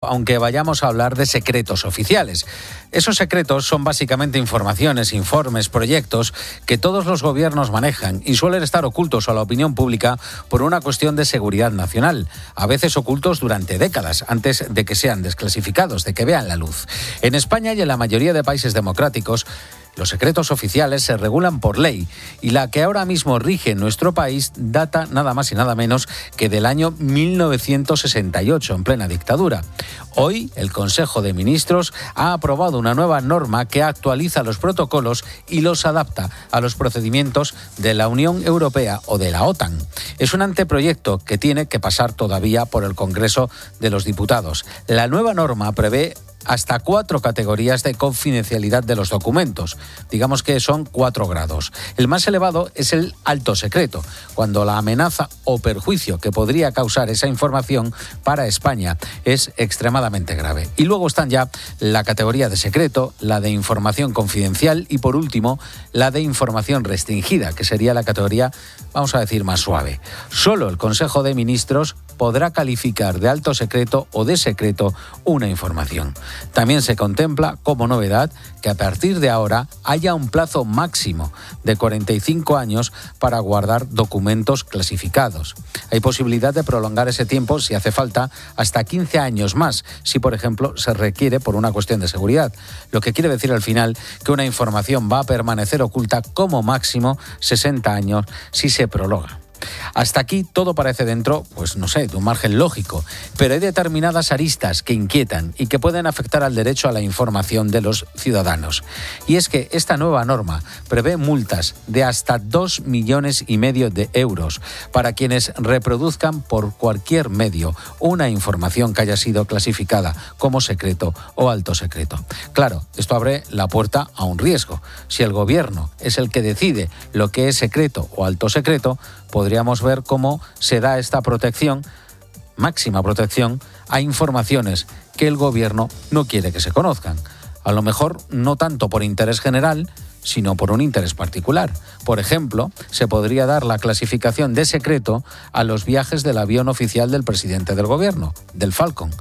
aunque vayamos a hablar de secretos oficiales. Esos secretos son básicamente informaciones, informes, proyectos que todos los gobiernos manejan y suelen estar ocultos a la opinión pública por una cuestión de seguridad nacional, a veces ocultos durante décadas antes de que sean desclasificados, de que vean la luz. En España y en la mayoría de países democráticos, los secretos oficiales se regulan por ley y la que ahora mismo rige en nuestro país data nada más y nada menos que del año 1968, en plena dictadura. Hoy, el Consejo de Ministros ha aprobado una nueva norma que actualiza los protocolos y los adapta a los procedimientos de la Unión Europea o de la OTAN. Es un anteproyecto que tiene que pasar todavía por el Congreso de los Diputados. La nueva norma prevé hasta 4 categorías de confidencialidad de los documentos. Digamos que son 4 grados. El más elevado es el alto secreto, cuando la amenaza o perjuicio que podría causar esa información para España es extremadamente grave. Y luego están ya la categoría de secreto, la de información confidencial y, por último, la de información restringida, que sería la categoría, vamos a decir, más suave. Solo el Consejo de Ministros podrá calificar de alto secreto o de secreto una información. También se contempla como novedad que a partir de ahora haya un plazo máximo de 45 años para guardar documentos clasificados. Hay posibilidad de prolongar ese tiempo, si hace falta, hasta 15 años más, si por ejemplo se requiere por una cuestión de seguridad. Lo que quiere decir al final que una información va a permanecer oculta como máximo 60 años si se prolonga. Hasta aquí todo parece dentro, pues no sé, de un margen lógico, pero hay determinadas aristas que inquietan y que pueden afectar al derecho a la información de los ciudadanos. Y es que esta nueva norma prevé multas de hasta 2,5 millones de euros para quienes reproduzcan por cualquier medio una información que haya sido clasificada como secreto o alto secreto. Claro, esto abre la puerta a un riesgo. Si el gobierno es el que decide lo que es secreto o alto secreto, podríamos ver cómo se da esta protección, máxima protección, a informaciones que el gobierno no quiere que se conozcan. A lo mejor no tanto por interés general, sino por un interés particular. Por ejemplo, se podría dar la clasificación de secreto a los viajes del avión oficial del presidente del gobierno, del Falcon,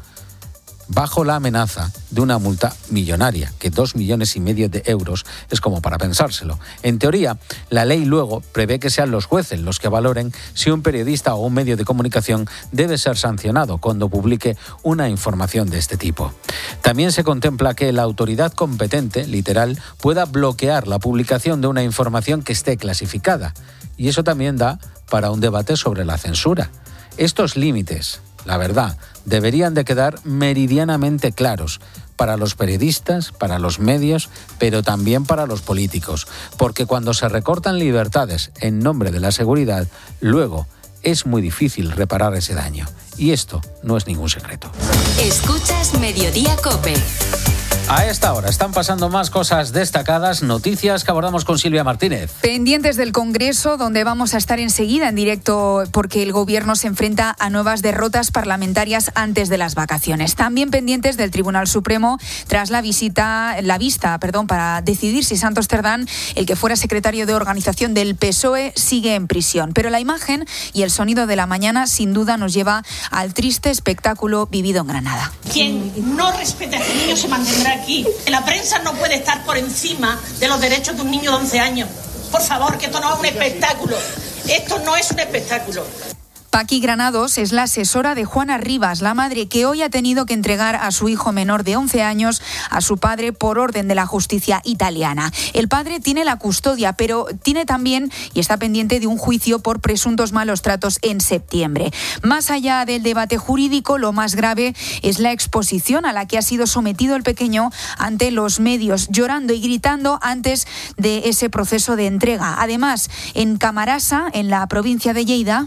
bajo la amenaza de una multa millonaria, que 2,5 millones de euros es como para pensárselo. En teoría, la ley luego prevé que sean los jueces los que valoren si un periodista o un medio de comunicación debe ser sancionado cuando publique una información de este tipo. También se contempla que la autoridad competente, literal, pueda bloquear la publicación de una información que esté clasificada. Y eso también da para un debate sobre la censura. Estos límites, la verdad, deberían de quedar meridianamente claros para los periodistas, para los medios, pero también para los políticos, porque cuando se recortan libertades en nombre de la seguridad, luego es muy difícil reparar ese daño. Y esto no es ningún secreto. Escuchas Mediodía COPE. A esta hora están pasando más cosas destacadas, noticias que abordamos con Silvia Martínez. Pendientes del Congreso, donde vamos a estar enseguida en directo porque el Gobierno se enfrenta a nuevas derrotas parlamentarias antes de las vacaciones. También pendientes del Tribunal Supremo tras la vista para decidir si Santos Cerdán, el que fuera secretario de organización del PSOE, sigue en prisión. Pero la imagen y el sonido de la mañana sin duda nos lleva al triste espectáculo vivido en Granada. Quien no respete a este niño se mantendrá aquí. La prensa no puede estar por encima de los derechos de un niño de 11 años. Por favor, que esto no es un espectáculo. Esto no es un espectáculo. Paqui Granados es la asesora de Juana Rivas, la madre que hoy ha tenido que entregar a su hijo menor de 11 años a su padre por orden de la justicia italiana. El padre tiene la custodia, pero tiene también y está pendiente de un juicio por presuntos malos tratos en septiembre. Más allá del debate jurídico, lo más grave es la exposición a la que ha sido sometido el pequeño ante los medios, llorando y gritando antes de ese proceso de entrega. Además, en Camarasa, en la provincia de Lleida,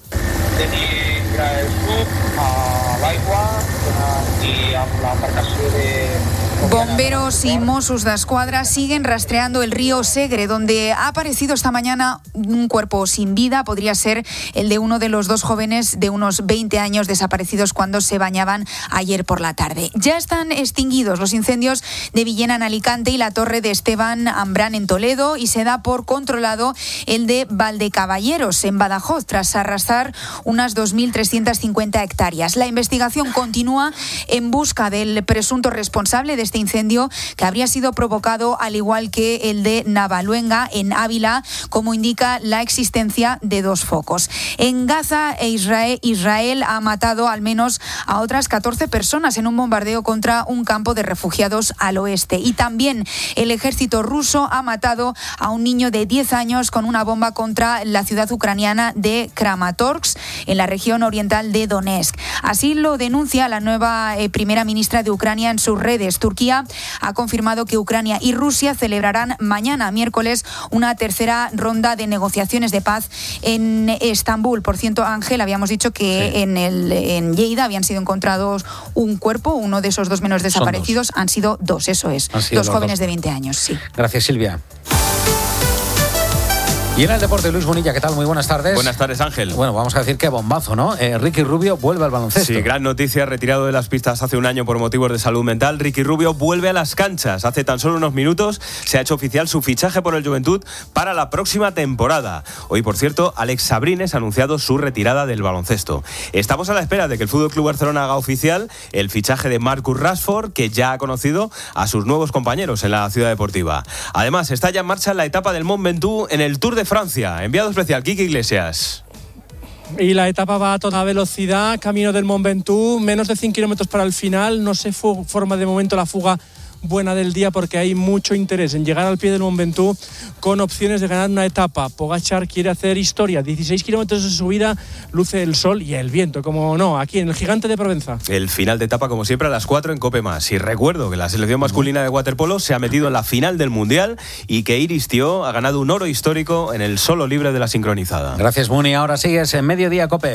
tenir el club a l'aigua i amb l'embarcació Bomberos y Mossos d'Esquadra siguen rastreando el río Segre, donde ha aparecido esta mañana un cuerpo sin vida. Podría ser el de uno de los dos jóvenes de unos 20 años desaparecidos cuando se bañaban ayer por la tarde. Ya están extinguidos los incendios de Villena en Alicante y la Torre de Esteban Ambrán en Toledo, y se da por controlado el de Valdecaballeros en Badajoz, tras arrasar unas 2.350 hectáreas. La investigación continúa en busca del presunto responsable de este incendio, que habría sido provocado, al igual que el de Navaluenga en Ávila, como indica la existencia de dos focos. En Gaza, Israel ha matado al menos a otras 14 personas en un bombardeo contra un campo de refugiados al oeste. Y también el ejército ruso ha matado a un niño de 10 años con una bomba contra la ciudad ucraniana de Kramatorsk, en la región oriental de Donetsk. Así lo denuncia la nueva primera ministra de Ucrania en sus redes. Turquía ha confirmado que Ucrania y Rusia celebrarán mañana, miércoles, una tercera ronda de negociaciones de paz en Estambul. Por cierto, Ángel, habíamos dicho que en Lleida habían sido encontrados un cuerpo, uno de esos dos menos desaparecidos. Han sido dos, eso es. Dos jóvenes de 20 años, sí. Gracias, Silvia. Y en el deporte, Luis Bonilla, ¿qué tal? Muy buenas tardes. Buenas tardes, Ángel. Bueno, vamos a decir qué bombazo, ¿no? Ricky Rubio vuelve al baloncesto. Sí, gran noticia. Retirado de las pistas hace un año por motivos de salud mental, Ricky Rubio vuelve a las canchas. Hace tan solo unos minutos se ha hecho oficial su fichaje por el Juventud para la próxima temporada. Hoy, por cierto, Alex Sabrines ha anunciado su retirada del baloncesto. Estamos a la espera de que el FC Barcelona haga oficial el fichaje de Marcus Rashford, que ya ha conocido a sus nuevos compañeros en la ciudad deportiva. Además, está ya en marcha la etapa del Mont Ventoux en el Tour de Francia. Enviado especial, Quique Iglesias. Y la etapa va a toda velocidad, camino del Mont Ventoux, menos de 100 kilómetros para el final. No se forma de momento la fuga buena del día, porque hay mucho interés en llegar al pie del Mont Ventoux con opciones de ganar una etapa. Pogačar quiere hacer historia, 16 kilómetros de subida, luce el sol y el viento, como no, aquí en el Gigante de Provenza. El final de etapa, como siempre, a las 4 en COPE+. Y recuerdo que la selección masculina de waterpolo se ha metido en la final del Mundial y que Iris Thiaw ha ganado un oro histórico en el solo libre de la sincronizada. Gracias, Muni. Ahora sigues en Mediodía COPE.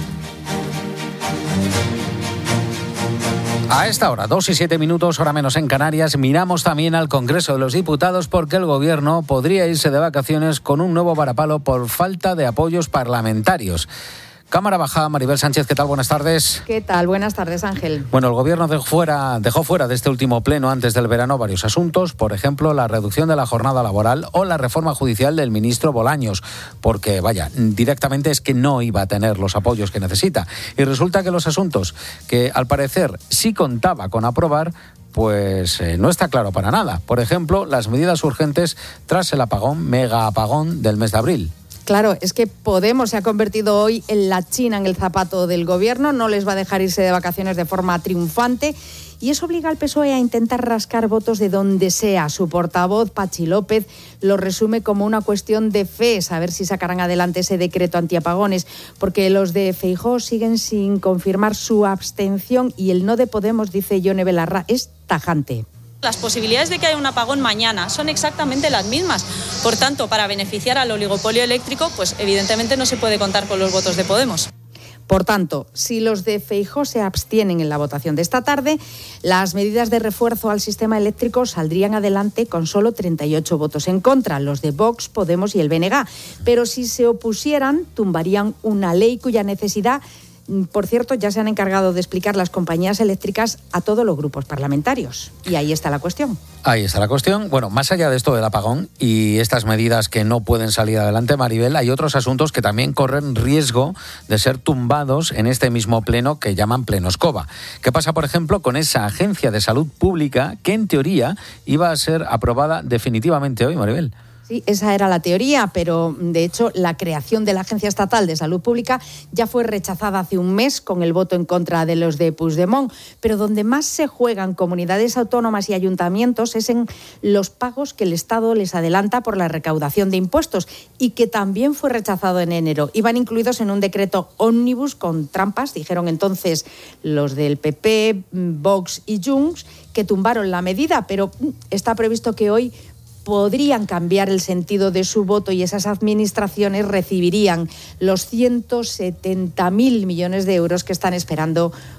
A esta hora, 2:07, hora menos en Canarias, miramos también al Congreso de los Diputados, porque el Gobierno podría irse de vacaciones con un nuevo varapalo por falta de apoyos parlamentarios. Cámara Baja, Maribel Sánchez, ¿qué tal? Buenas tardes. ¿Qué tal? Buenas tardes, Ángel. Bueno, el Gobierno dejó fuera de este último pleno antes del verano varios asuntos, por ejemplo, la reducción de la jornada laboral o la reforma judicial del ministro Bolaños, porque, directamente es que no iba a tener los apoyos que necesita. Y resulta que los asuntos que, al parecer, sí contaba con aprobar, pues no está claro para nada. Por ejemplo, las medidas urgentes tras el mega apagón del mes de abril. Claro, es que Podemos se ha convertido hoy en la china en el zapato del Gobierno, no les va a dejar irse de vacaciones de forma triunfante y eso obliga al PSOE a intentar rascar votos de donde sea. Su portavoz, Pachi López, lo resume como una cuestión de fe, saber si sacarán adelante ese decreto antiapagones, porque los de Feijóo siguen sin confirmar su abstención y el no de Podemos, dice Yone Belarra, es tajante. Las posibilidades de que haya un apagón mañana son exactamente las mismas. Por tanto, para beneficiar al oligopolio eléctrico, pues evidentemente no se puede contar con los votos de Podemos. Por tanto, si los de Feijóo se abstienen en la votación de esta tarde, las medidas de refuerzo al sistema eléctrico saldrían adelante con solo 38 votos en contra, los de Vox, Podemos y el BNG. Pero si se opusieran, tumbarían una ley cuya necesidad, por cierto, ya se han encargado de explicar las compañías eléctricas a todos los grupos parlamentarios. Y ahí está la cuestión. Ahí está la cuestión. Bueno, más allá de esto del apagón y estas medidas que no pueden salir adelante, Maribel, hay otros asuntos que también corren riesgo de ser tumbados en este mismo pleno que llaman Pleno Escoba. ¿Qué pasa, por ejemplo, con esa agencia de salud pública que, en teoría, iba a ser aprobada definitivamente hoy, Maribel? Sí, esa era la teoría, pero de hecho la creación de la Agencia Estatal de Salud Pública ya fue rechazada hace un mes con el voto en contra de los de Puigdemont. Pero donde más se juegan comunidades autónomas y ayuntamientos es en los pagos que el Estado les adelanta por la recaudación de impuestos y que también fue rechazado en enero. Iban incluidos en un decreto ómnibus con trampas, dijeron entonces los del PP, Vox y Junts, que tumbaron la medida, pero está previsto que hoy podrían cambiar el sentido de su voto y esas administraciones recibirían los 170.000 millones de euros que están esperando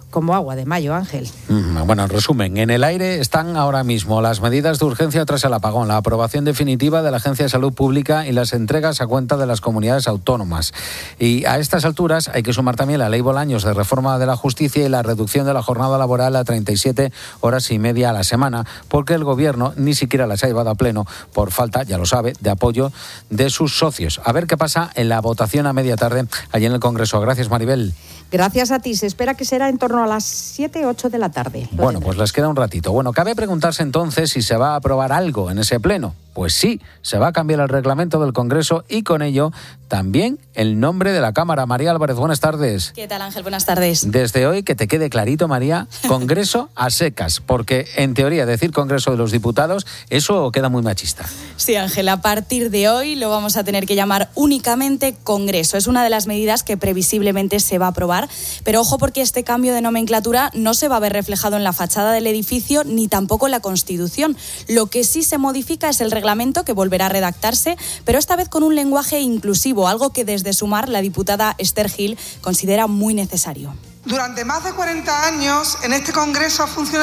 como agua de mayo, Ángel. Bueno, en resumen, en el aire están ahora mismo las medidas de urgencia tras el apagón, la aprobación definitiva de la Agencia de Salud Pública y las entregas a cuenta de las comunidades autónomas. Y a estas alturas hay que sumar también la Ley Bolaños de reforma de la justicia y la reducción de la jornada laboral a 37 horas y media a la semana, porque el Gobierno ni siquiera las ha llevado a pleno por falta, ya lo sabe, de apoyo de sus socios. A ver qué pasa en la votación a media tarde allí en el Congreso. Gracias, Maribel. Gracias a ti. Se espera que será en torno a las 7, 8 de la tarde. Bueno, pues les queda un ratito. Bueno, cabe preguntarse entonces si se va a aprobar algo en ese pleno. Pues sí, se va a cambiar el reglamento del Congreso y con ello también el nombre de la Cámara. María Álvarez, buenas tardes. ¿Qué tal, Ángel? Buenas tardes. Desde hoy, que te quede clarito, María, Congreso a secas, porque en teoría decir Congreso de los Diputados, eso queda muy machista. Sí, Ángel, a partir de hoy lo vamos a tener que llamar únicamente Congreso. Es una de las medidas que previsiblemente se va a aprobar, pero ojo porque este cambio de nomenclatura no se va a ver reflejado en la fachada del edificio ni tampoco en la Constitución. Lo que sí se modifica es el reglamento que volverá a redactarse, pero esta vez con un lenguaje inclusivo, algo que desde Sumar la diputada Esther Gil considera muy necesario. Durante más de 40 años en este Congreso ha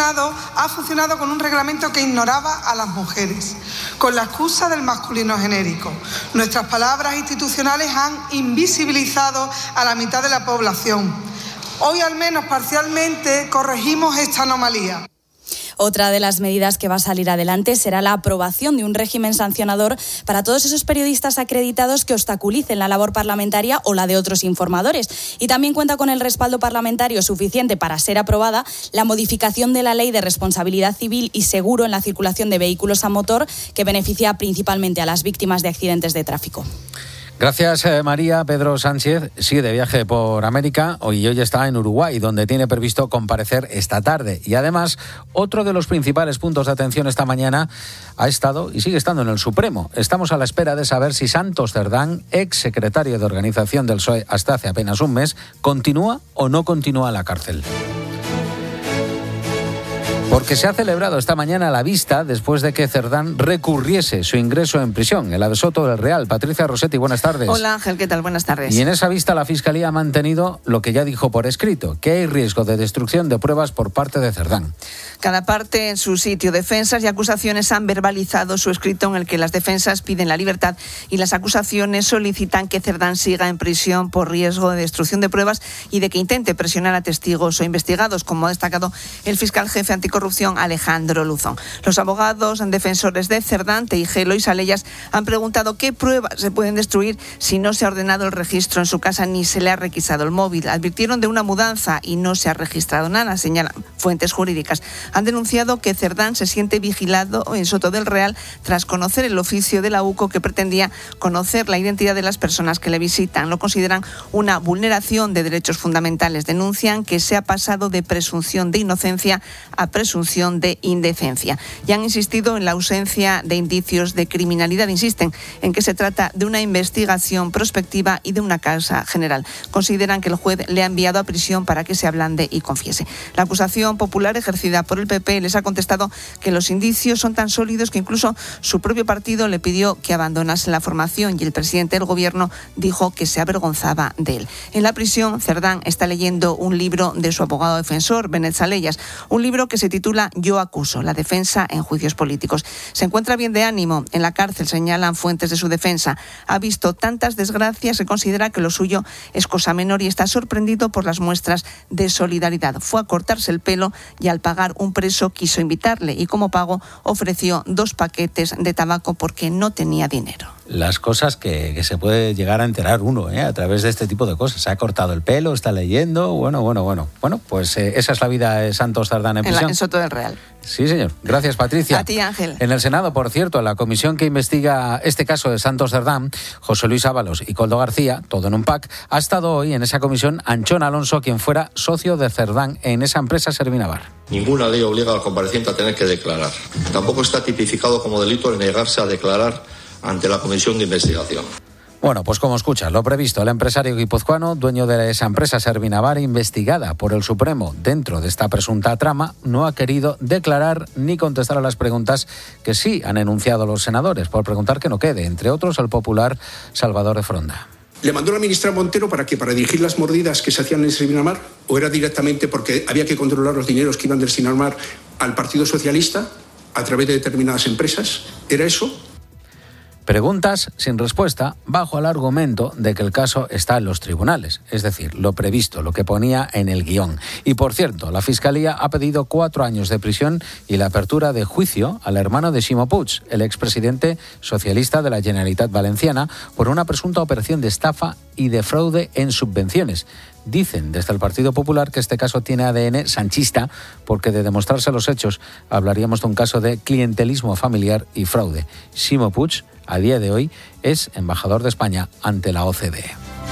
funcionado con un reglamento que ignoraba a las mujeres, con la excusa del masculino genérico. Nuestras palabras institucionales han invisibilizado a la mitad de la población. Hoy, al menos parcialmente, corregimos esta anomalía. Otra de las medidas que va a salir adelante será la aprobación de un régimen sancionador para todos esos periodistas acreditados que obstaculicen la labor parlamentaria o la de otros informadores. Y también cuenta con el respaldo parlamentario suficiente para ser aprobada la modificación de la Ley de Responsabilidad Civil y Seguro en la circulación de vehículos a motor, que beneficia principalmente a las víctimas de accidentes de tráfico. Gracias, María. Pedro Sánchez sigue de viaje por América y hoy está en Uruguay, donde tiene previsto comparecer esta tarde. Y además, otro de los principales puntos de atención esta mañana ha estado y sigue estando en el Supremo. Estamos a la espera de saber si Santos Cerdán, ex secretario de organización del PSOE hasta hace apenas un mes, continúa o no continúa en la cárcel. Porque se ha celebrado esta mañana la vista después de que Cerdán recurriese su ingreso en prisión. El Soto del Real. Patricia Rossetti, buenas tardes. Hola Ángel, ¿qué tal? Buenas tardes. Y en esa vista la Fiscalía ha mantenido lo que ya dijo por escrito, que hay riesgo de destrucción de pruebas por parte de Cerdán. Cada parte en su sitio. Defensas y acusaciones han verbalizado su escrito en el que las defensas piden la libertad y las acusaciones solicitan que Cerdán siga en prisión por riesgo de destrucción de pruebas y de que intente presionar a testigos o investigados, como ha destacado el fiscal jefe anticorrupción Alejandro Luzón. Los abogados defensores de Cerdán, Teijelo y Salellas han preguntado qué pruebas se pueden destruir si no se ha ordenado el registro en su casa ni se le ha requisado el móvil. Advirtieron de una mudanza y no se ha registrado nada, señalan fuentes jurídicas. Han denunciado que Cerdán se siente vigilado en Soto del Real tras conocer el oficio de la UCO que pretendía conocer la identidad de las personas que le visitan. Lo consideran una vulneración de derechos fundamentales. Denuncian que se ha pasado de presunción de inocencia a presunción de indecencia. Y han insistido en la ausencia de indicios de criminalidad. Insisten en que se trata de una investigación prospectiva y de una causa general. Consideran que el juez le ha enviado a prisión para que se ablande y confiese. La acusación popular ejercida por el PP les ha contestado que los indicios son tan sólidos que incluso su propio partido le pidió que abandonase la formación y el presidente del gobierno dijo que se avergonzaba de él. En la prisión, Cerdán está leyendo un libro de su abogado defensor, Benet Salellas, un libro que se titula Yo acuso, la defensa en juicios políticos. Se encuentra bien de ánimo. En la cárcel, señalan fuentes de su defensa. Ha visto tantas desgracias que considera que lo suyo es cosa menor y está sorprendido por las muestras de solidaridad. Fue a cortarse el pelo y al pagar un preso quiso invitarle y como pago ofreció 2 paquetes de tabaco porque no tenía dinero. Las cosas que se puede llegar a enterar uno a través de este tipo de cosas. Se ha cortado el pelo, está leyendo, bueno, pues esa es la vida de Santos Cerdán en prisión. En Soto del Real. Sí, señor. Gracias, Patricia. A ti, Ángel. En el Senado, por cierto, la comisión que investiga este caso de Santos Cerdán, José Luis Ábalos y Koldo García, todo en un pack, ha estado hoy en esa comisión Anchón Alonso, quien fuera socio de Cerdán en esa empresa Servinavar. Ninguna ley obliga al compareciente a tener que declarar. Tampoco está tipificado como delito el negarse a declarar ante la comisión de investigación. Bueno, pues como escuchas, lo previsto, el empresario guipuzcoano, dueño de esa empresa Servinavar, investigada por el Supremo dentro de esta presunta trama, no ha querido declarar ni contestar a las preguntas que sí han enunciado los senadores, por preguntar que no quede, entre otros, al popular Salvador de Fronda. ¿Le mandó la ministra Montero para qué? ¿Para dirigir las mordidas que se hacían en Sinarmar? ¿O era directamente porque había que controlar los dineros que iban del Sinarmar al Partido Socialista a través de determinadas empresas? ¿Era eso? Preguntas sin respuesta bajo el argumento de que el caso está en los tribunales, es decir, lo previsto, lo que ponía en el guión. Y por cierto, la Fiscalía ha pedido 4 años de prisión y la apertura de juicio al hermano de Ximo Puig, el expresidente socialista de la Generalitat Valenciana, por una presunta operación de estafa y de fraude en subvenciones. Dicen desde el Partido Popular que este caso tiene ADN sanchista, porque de demostrarse los hechos hablaríamos de un caso de clientelismo familiar y fraude. Ximo Puig, a día de hoy, es embajador de España ante la OCDE.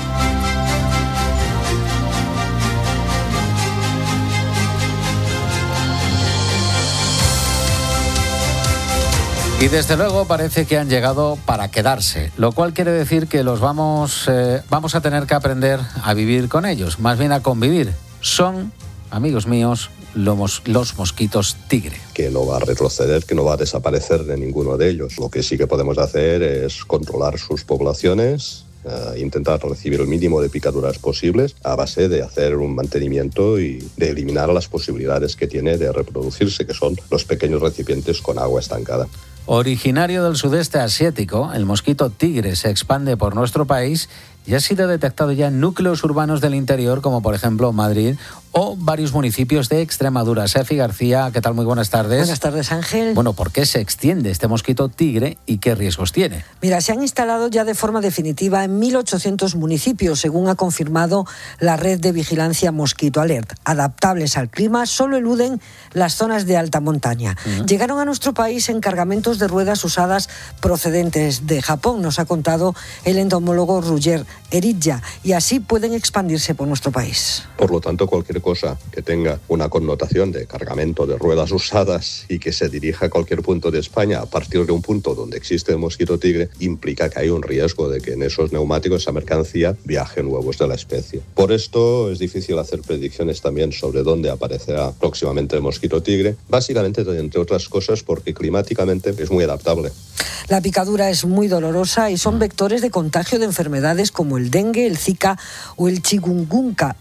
Y desde luego parece que han llegado para quedarse, lo cual quiere decir que los vamos a tener que aprender a vivir con ellos, más bien a convivir. Son, amigos míos, los mosquitos tigre. Que no va a retroceder, que no va a desaparecer de ninguno de ellos. Lo que sí que podemos hacer es controlar sus poblaciones, intentar recibir el mínimo de picaduras posibles a base de hacer un mantenimiento y de eliminar las posibilidades que tiene de reproducirse, que son los pequeños recipientes con agua estancada. Originario del sudeste asiático, el mosquito tigre se expande por nuestro país y ha sido detectado ya en núcleos urbanos del interior, como por ejemplo Madrid o varios municipios de Extremadura. Sefi García, ¿qué tal? Muy buenas tardes. Buenas tardes, Ángel. Bueno, ¿por qué se extiende este mosquito tigre y qué riesgos tiene? Mira, se han instalado ya de forma definitiva en 1.800 municipios, según ha confirmado la red de vigilancia Mosquito Alert. Adaptables al clima, solo eluden las zonas de alta montaña. Llegaron a nuestro país en cargamentos de ruedas usadas procedentes de Japón, nos ha contado el entomólogo Roger Erilla, y así pueden expandirse por nuestro país. Por lo tanto, cualquier cosa que tenga una connotación de cargamento de ruedas usadas y que se dirija a cualquier punto de España a partir de un punto donde existe el mosquito tigre, implica que hay un riesgo de que en esos neumáticos, esa mercancía, viajen huevos de la especie. Por esto es difícil hacer predicciones también sobre dónde aparecerá próximamente el mosquito tigre, básicamente, entre otras cosas, porque climáticamente es muy adaptable. La picadura es muy dolorosa y son vectores de contagio de enfermedades como el dengue, el zika o el chikungunya,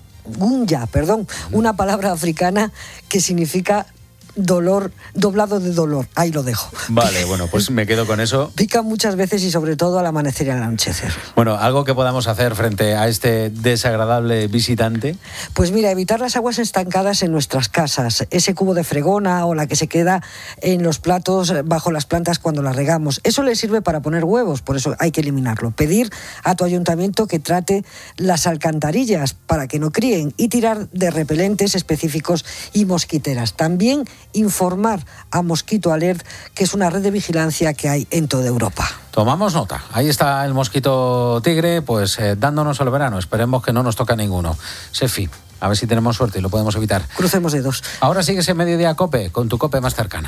una palabra africana que significa dolor, doblado de dolor. Ahí lo dejo. Vale, bueno, pues me quedo con eso. Pica muchas veces y sobre todo al amanecer y al anochecer. Bueno, ¿algo que podamos hacer frente a este desagradable visitante? Pues mira, evitar las aguas estancadas en nuestras casas, ese cubo de fregona o la que se queda en los platos bajo las plantas cuando las regamos. Eso le sirve para poner huevos, por eso hay que eliminarlo. Pedir a tu ayuntamiento que trate las alcantarillas para que no críen y tirar de repelentes específicos y mosquiteras. También informar a Mosquito Alert, que es una red de vigilancia que hay en toda Europa. Tomamos nota. Ahí está el mosquito tigre, pues dándonos el verano. Esperemos que no nos toque ninguno. Sefi, a ver si tenemos suerte y lo podemos evitar. Crucemos dedos. Ahora sigues en Mediodía COPE, con tu COPE más cercana.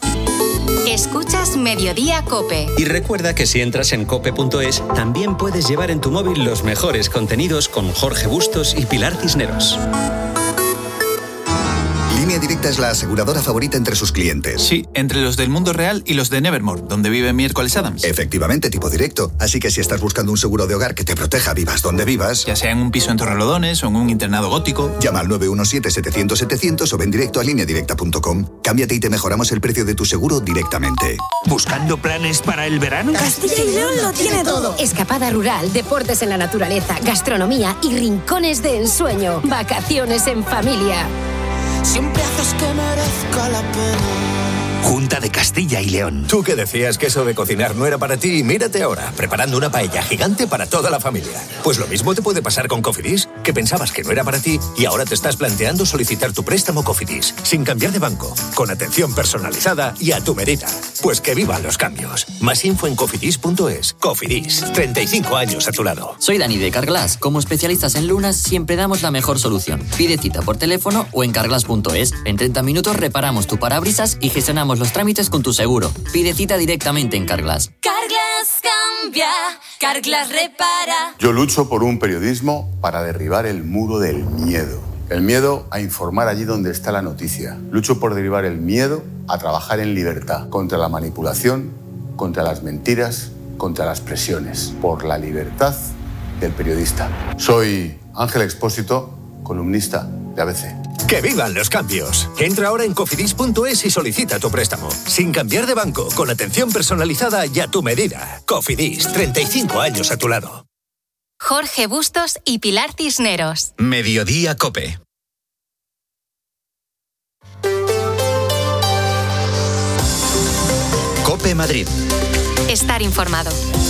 Escuchas Mediodía COPE. Y recuerda que si entras en cope.es, también puedes llevar en tu móvil los mejores contenidos con Jorge Bustos y Pilar Cisneros. Línea Directa es la aseguradora favorita entre sus clientes. Sí, entre los del mundo real y los de Nevermore, donde vive Miércoles Adams. Efectivamente, tipo directo. Así que si estás buscando un seguro de hogar que te proteja vivas donde vivas, ya sea en un piso en Torrelodones o en un internado gótico, llama al 917-700-700 o ven directo a lineadirecta.com. Cámbiate y te mejoramos el precio de tu seguro directamente. ¿Buscando planes para el verano? Castilla y León lo tiene todo. Escapada rural, deportes en la naturaleza, gastronomía y rincones de ensueño. Vacaciones en familia. Siempre haces que merezca la pena. Junta de Castilla y León. Tú que decías que eso de cocinar no era para ti, mírate ahora, preparando una paella gigante para toda la familia. Pues lo mismo te puede pasar con Cofidis, que pensabas que no era para ti y ahora te estás planteando solicitar tu préstamo Cofidis, sin cambiar de banco, con atención personalizada y a tu medida. Pues que vivan los cambios. Más info en cofidis.es. Cofidis, 35 años a tu lado. Soy Dani de Carglass. Como especialistas en lunas, siempre damos la mejor solución. Pide cita por teléfono o en carglass.es. En 30 minutos reparamos tu parabrisas y gestionamos los trámites con tu seguro. Pide cita directamente en Carglass. Carglass cambia, Carglass repara. Yo lucho por un periodismo para derribar el muro del miedo. El miedo a informar allí donde está la noticia. Lucho por derribar el miedo a trabajar en libertad, contra la manipulación, contra las mentiras, contra las presiones. Por la libertad del periodista. Soy Ángel Expósito, columnista de ABC. ¡Que vivan los cambios! Entra ahora en cofidis.es y solicita tu préstamo. Sin cambiar de banco, con atención personalizada y a tu medida. Cofidis, 35 años a tu lado. Jorge Bustos y Pilar Cisneros. Mediodía COPE. COPE Madrid. Estar informado.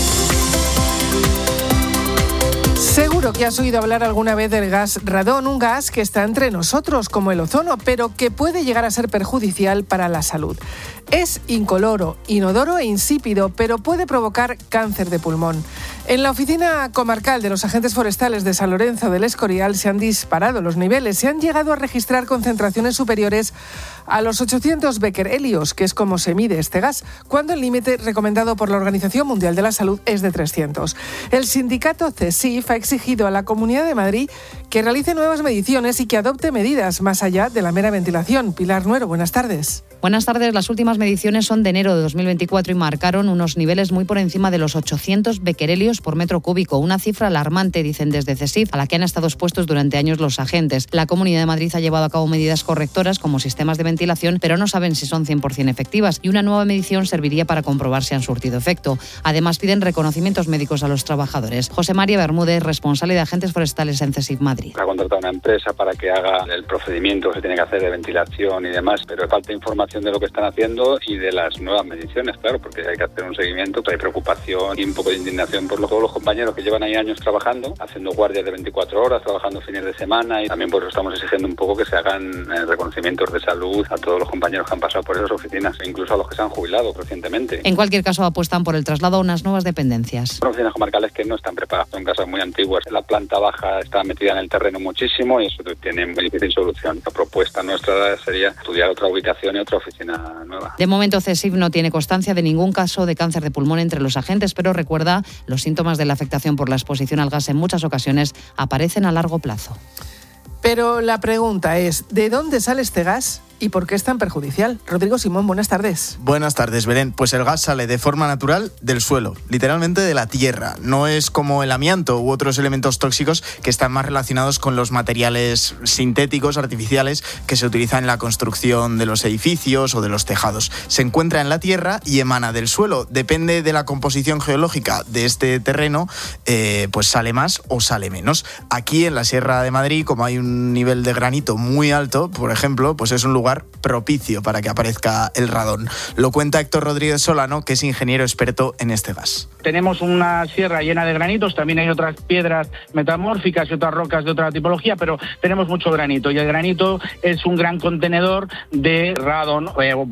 Seguro que has oído hablar alguna vez del gas radón, un gas que está entre nosotros como el ozono, pero que puede llegar a ser perjudicial para la salud. Es incoloro, inodoro e insípido, pero puede provocar cáncer de pulmón. En la oficina comarcal de los agentes forestales de San Lorenzo del Escorial se han disparado los niveles, se han llegado a registrar concentraciones superiores a los 800 becquerelios, que es como se mide este gas, cuando el límite recomendado por la Organización Mundial de la Salud es de 300. El sindicato CESIF ha exigido a la Comunidad de Madrid que realice nuevas mediciones y que adopte medidas más allá de la mera ventilación. Pilar Nuero, buenas tardes. Buenas tardes. Las últimas mediciones son de enero de 2024 y marcaron unos niveles muy por encima de los 800 becquerelios por metro cúbico, una cifra alarmante, dicen desde CESIF, a la que han estado expuestos durante años los agentes. La Comunidad de Madrid ha llevado a cabo medidas correctoras como sistemas de ventilación, pero no saben si son 100% efectivas, y una nueva medición serviría para comprobar si han surtido efecto. Además, piden reconocimientos médicos a los trabajadores. José María Bermúdez, responsable de agentes forestales en CESIF Madrid. Ha contratado una empresa para que haga el procedimiento que se tiene que hacer de ventilación y demás, pero falta información de lo que están haciendo y de las nuevas mediciones, claro, porque hay que hacer un seguimiento. Hay preocupación y un poco de indignación por todos los compañeros que llevan ahí años trabajando, haciendo guardias de 24 horas, trabajando fines de semana, y también por eso estamos exigiendo un poco que se hagan reconocimientos de salud a todos los compañeros que han pasado por esas oficinas, e incluso a los que se han jubilado recientemente. En cualquier caso, apuestan por el traslado a unas nuevas dependencias. Son oficinas comarcales que no están preparadas, son casas muy antiguas. La planta baja está metida en el terreno muchísimo y eso tiene muy difícil solución. La propuesta nuestra sería estudiar otra ubicación y otra oficina nueva. De momento, CESIF no tiene constancia de ningún caso de cáncer de pulmón entre los agentes, pero recuerda, los síntomas de la afectación por la exposición al gas en muchas ocasiones aparecen a largo plazo. Pero la pregunta es, ¿de dónde sale este gas y por qué es tan perjudicial? Rodrigo Simón, buenas tardes. Buenas tardes, Belén. Pues el gas sale de forma natural del suelo, literalmente de la tierra. No es como el amianto u otros elementos tóxicos que están más relacionados con los materiales sintéticos, artificiales, que se utilizan en la construcción de los edificios o de los tejados. Se encuentra en la tierra y emana del suelo. Depende de la composición geológica de este terreno, pues sale más o sale menos. Aquí en la Sierra de Madrid, como hay un nivel de granito muy alto, por ejemplo, pues es un lugar propicio para que aparezca el radón. Lo cuenta Héctor Rodríguez Solano, que es ingeniero experto en este gas. Tenemos una sierra llena de granitos, también hay otras piedras metamórficas y otras rocas de otra tipología, pero tenemos mucho granito, y el granito es un gran contenedor de radón,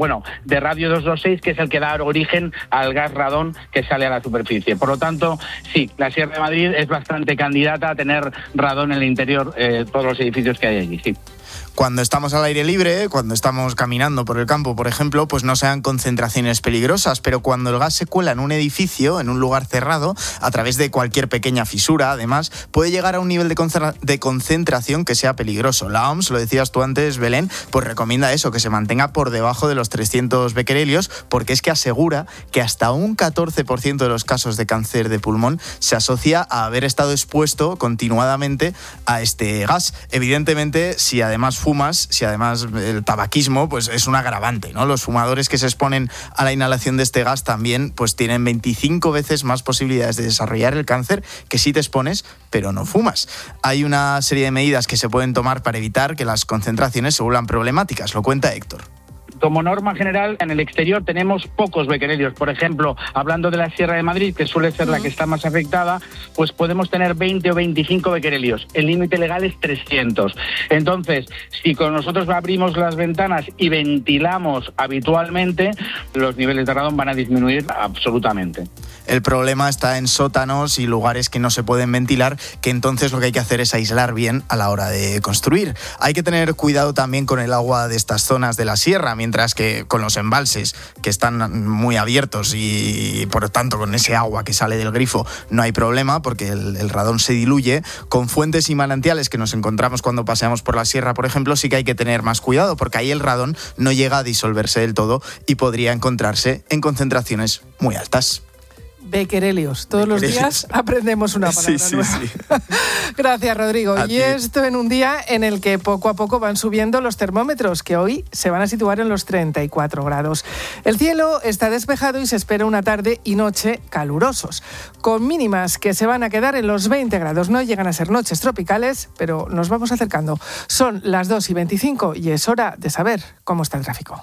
de radio 226, que es el que da origen al gas radón que sale a la superficie. Por lo tanto, sí, la Sierra de Madrid es bastante candidata a tener radón en el interior, todos los edificios que hay allí, sí. Cuando estamos al aire libre, cuando estamos caminando por el campo, por ejemplo, pues no sean concentraciones peligrosas, pero cuando el gas se cuela en un edificio, en un lugar cerrado, a través de cualquier pequeña fisura, además, puede llegar a un nivel de concentración que sea peligroso. La OMS, lo decías tú antes, Belén, pues recomienda eso, que se mantenga por debajo de los 300 becquerelios, porque es que asegura que hasta un 14% de los casos de cáncer de pulmón se asocia a haber estado expuesto continuadamente a este gas. Evidentemente, si además fumas, si además el tabaquismo, pues es un agravante, ¿no? Los fumadores que se exponen a la inhalación de este gas también pues tienen 25 veces más posibilidades de desarrollar el cáncer que si te expones pero no fumas. Hay una serie de medidas que se pueden tomar para evitar que las concentraciones se vuelvan problemáticas, lo cuenta Héctor. Como norma general, en el exterior tenemos pocos becquerelios. Por ejemplo, hablando de la Sierra de Madrid, que suele ser la que está más afectada, pues podemos tener 20 o 25 becquerelios. El límite legal es 300. Entonces, si con nosotros abrimos las ventanas y ventilamos habitualmente, los niveles de radón van a disminuir absolutamente. El problema está en sótanos y lugares que no se pueden ventilar, que entonces lo que hay que hacer es aislar bien a la hora de construir. Hay que tener cuidado también con el agua de estas zonas de la sierra, mientras que con los embalses, que están muy abiertos y por lo tanto con ese agua que sale del grifo no hay problema porque el radón se diluye. Con fuentes y manantiales que nos encontramos cuando paseamos por la sierra, por ejemplo, sí que hay que tener más cuidado porque ahí el radón no llega a disolverse del todo y podría encontrarse en concentraciones muy altas. Becquerelios. Todos los días aprendemos una palabra nueva. Sí. Gracias, Rodrigo. Y esto en un día en el que poco a poco van subiendo los termómetros, que hoy se van a situar en los 34 grados. El cielo está despejado y se espera una tarde y noche calurosos, con mínimas que se van a quedar en los 20 grados. No llegan a ser noches tropicales, pero nos vamos acercando. Son las 2:25 y es hora de saber cómo está el tráfico.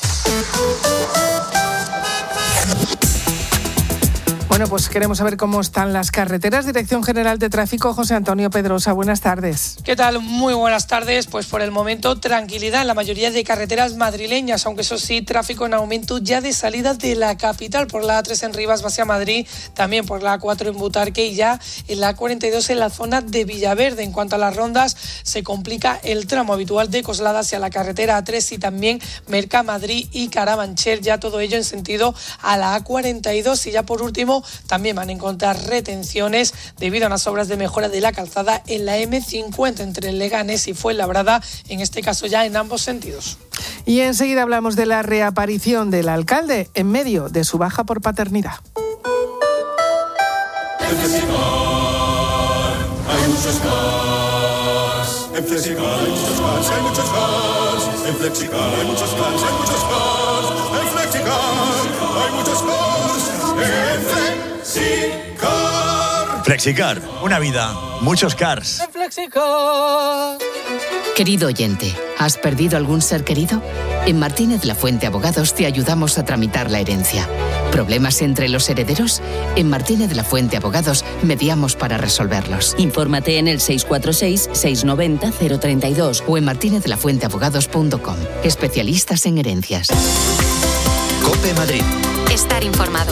Bueno, pues queremos saber cómo están las carreteras. Dirección General de Tráfico, José Antonio Pedrosa, buenas tardes. ¿Qué tal? Muy buenas tardes. Pues por el momento, tranquilidad en la mayoría de carreteras madrileñas, aunque eso sí, tráfico en aumento ya de salida de la capital, por la A3 en Rivas hacia Madrid, también por la A4 en Butarque y ya en la A42 en la zona de Villaverde. En cuanto a las rondas, se complica el tramo habitual de Coslada hacia la carretera A3 y también Mercamadrid y Carabanchel, ya todo ello en sentido a la A42. Y ya por último, también van a encontrar retenciones debido a unas obras de mejora de la calzada en la M50 entre Leganés y Fuenlabrada, en este caso ya en ambos sentidos. Y enseguida hablamos de la reaparición del alcalde en medio de su baja por paternidad. En Flexicar hay muchos cars. En Flexicar hay muchos cars, hay muchos cars. En Flexicar hay muchos cars, hay muchos cars. En Flexicar hay muchos cars. En Flexicar. Flexicar, una vida, muchos cars. En Flexicar. Querido oyente, ¿has perdido algún ser querido? En Martínez La Fuente Abogados te ayudamos a tramitar la herencia. ¿Problemas entre los herederos? En Martínez La Fuente Abogados mediamos para resolverlos. Infórmate en el 646-690-032 o en martinezlafuenteabogados.com. Especialistas en herencias. COPE Madrid. Estar informado.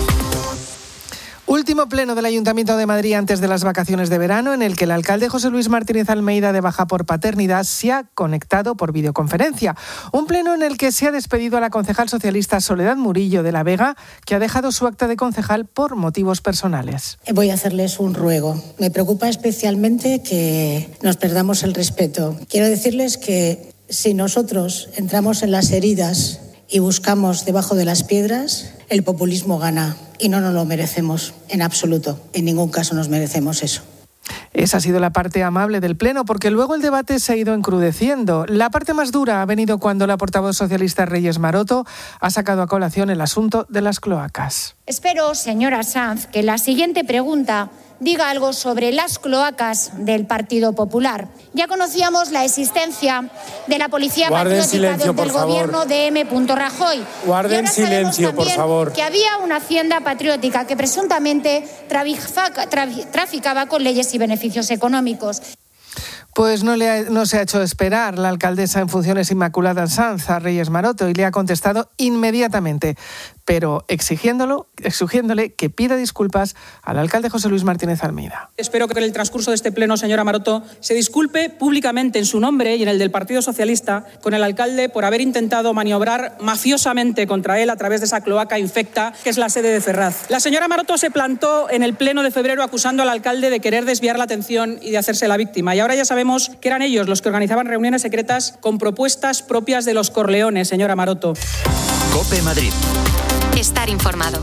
Último pleno del Ayuntamiento de Madrid antes de las vacaciones de verano, en el que el alcalde José Luis Martínez Almeida, de baja por paternidad, se ha conectado por videoconferencia. Un pleno en el que se ha despedido a la concejal socialista Soledad Murillo de la Vega, que ha dejado su acta de concejal por motivos personales. Voy a hacerles un ruego. Me preocupa especialmente que nos perdamos el respeto. Quiero decirles que si nosotros entramos en las heridas y buscamos debajo de las piedras, el populismo gana y no nos lo merecemos en absoluto. En ningún caso nos merecemos eso. Esa ha sido la parte amable del pleno, porque luego el debate se ha ido encrudeciendo. La parte más dura ha venido cuando la portavoz socialista Reyes Maroto ha sacado a colación el asunto de las cloacas. Espero, señora Sanz, que la siguiente pregunta diga algo sobre las cloacas del Partido Popular. Ya conocíamos la existencia de la Policía Patriótica del gobierno de M. Rajoy. Guarden silencio, por favor. Que había una hacienda patriótica que presuntamente traficaba con leyes y beneficios económicos. Pues no se ha hecho esperar la alcaldesa en funciones Inmaculada Sanz a Reyes Maroto y le ha contestado inmediatamente, pero exigiéndole que pida disculpas al alcalde José Luis Martínez Almeida. Espero que en el transcurso de este pleno, señora Maroto, se disculpe públicamente en su nombre y en el del Partido Socialista con el alcalde por haber intentado maniobrar mafiosamente contra él a través de esa cloaca infecta que es la sede de Ferraz. La señora Maroto se plantó en el pleno de febrero acusando al alcalde de querer desviar la atención y de hacerse la víctima. Y ahora ya sabemos que eran ellos los que organizaban reuniones secretas con propuestas propias de los Corleones, señora Maroto. COPE Madrid. Estar informado.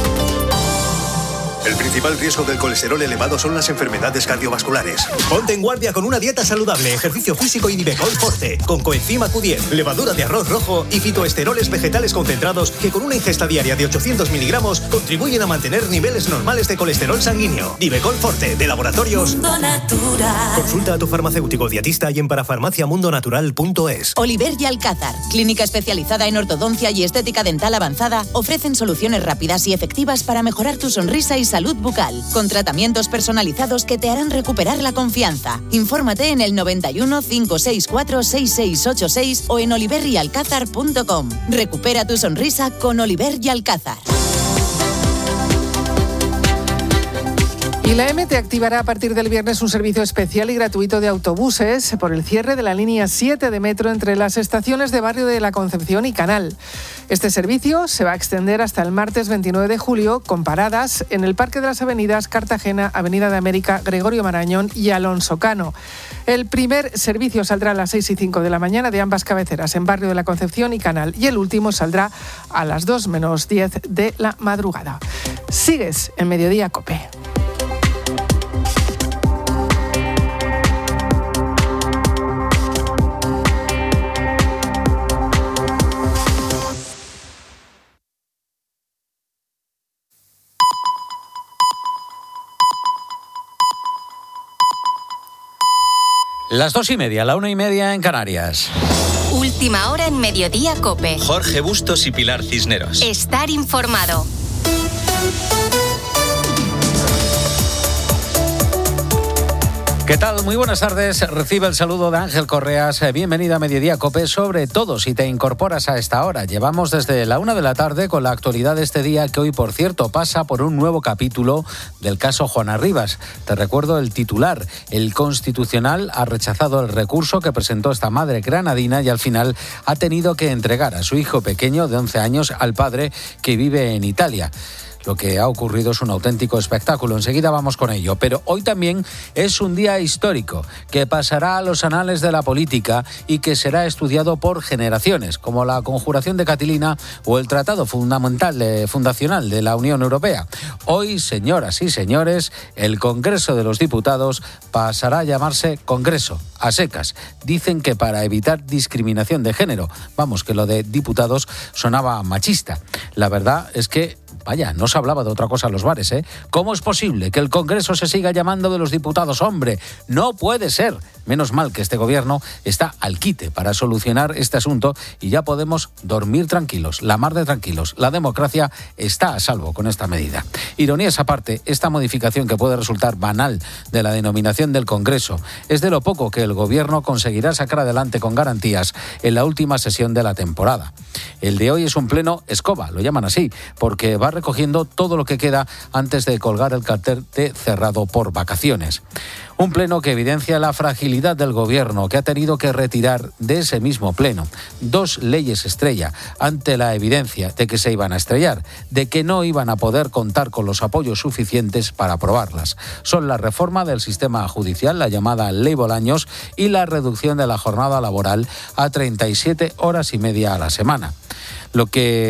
El principal riesgo del colesterol elevado son las enfermedades cardiovasculares. Ponte en guardia con una dieta saludable, ejercicio físico y Nivecol Forte, con coenzima Q10, levadura de arroz rojo y fitoesteroles vegetales concentrados que con una ingesta diaria de 800 miligramos contribuyen a mantener niveles normales de colesterol sanguíneo. Nivecol Forte, de Laboratorios Mundo Natural. Consulta a tu farmacéutico dietista y en parafarmaciamundonatural.es. Oliver y Alcázar, clínica especializada en ortodoncia y estética dental avanzada, ofrecen soluciones rápidas y efectivas para mejorar tu sonrisa y salud bucal, con tratamientos personalizados que te harán recuperar la confianza. Infórmate en el 91 564 6686 o en oliveryalcázar.com. Recupera tu sonrisa con Oliver y Alcázar. Y la MT activará a partir del viernes un servicio especial y gratuito de autobuses por el cierre de la línea 7 de metro entre las estaciones de Barrio de la Concepción y Canal. Este servicio se va a extender hasta el martes 29 de julio con paradas en el Parque de las Avenidas Cartagena, Avenida de América, Gregorio Marañón y Alonso Cano. El primer servicio saldrá a las 6 y 5 de la mañana de ambas cabeceras en Barrio de la Concepción y Canal, y el último saldrá a las 2 menos 10 de la madrugada. Sigues en Mediodía COPE. Las 2:30, la 1:30 en Canarias. Última hora en Mediodía COPE. Jorge Bustos y Pilar Cisneros. Estar informado. ¿Qué tal? Muy buenas tardes. Recibe el saludo de Ángel Correas. Bienvenida a Mediodía COPE, sobre todo si te incorporas a esta hora. Llevamos desde la 1 de la tarde con la actualidad de este día, que hoy, por cierto, pasa por un nuevo capítulo del caso Juana Rivas. Te recuerdo el titular. El Constitucional ha rechazado el recurso que presentó esta madre granadina y al final ha tenido que entregar a su hijo pequeño de 11 años al padre, que vive en Italia. Lo que ha ocurrido es un auténtico espectáculo. Enseguida vamos con ello. Pero hoy también es un día histórico que pasará a los anales de la política y que será estudiado por generaciones, como la Conjuración de Catilina o el Tratado Fundacional de la Unión Europea. Hoy, señoras y señores, el Congreso de los Diputados pasará a llamarse Congreso, a secas. Dicen que para evitar discriminación de género. Vamos, que lo de diputados sonaba machista. La verdad es que vaya, no se hablaba de otra cosa en los bares, ¿eh? ¿Cómo es posible que el Congreso se siga llamando de los diputados? Hombre, no puede ser. Menos mal que este gobierno está al quite para solucionar este asunto y ya podemos dormir tranquilos, la mar de tranquilos. La democracia está a salvo con esta medida. Ironías aparte, esta modificación, que puede resultar banal, de la denominación del Congreso, es de lo poco que el gobierno conseguirá sacar adelante con garantías en la última sesión de la temporada. El de hoy es un pleno escoba, lo llaman así, porque va recogiendo todo lo que queda antes de colgar el cartel de cerrado por vacaciones. Un pleno que evidencia la fragilidad del gobierno, que ha tenido que retirar de ese mismo pleno 2 leyes estrella ante la evidencia de que se iban a estrellar, de que no iban a poder contar con los apoyos suficientes para aprobarlas. Son la reforma del sistema judicial, la llamada Ley Bolaños, y la reducción de la jornada laboral a 37 horas y media a la semana. Lo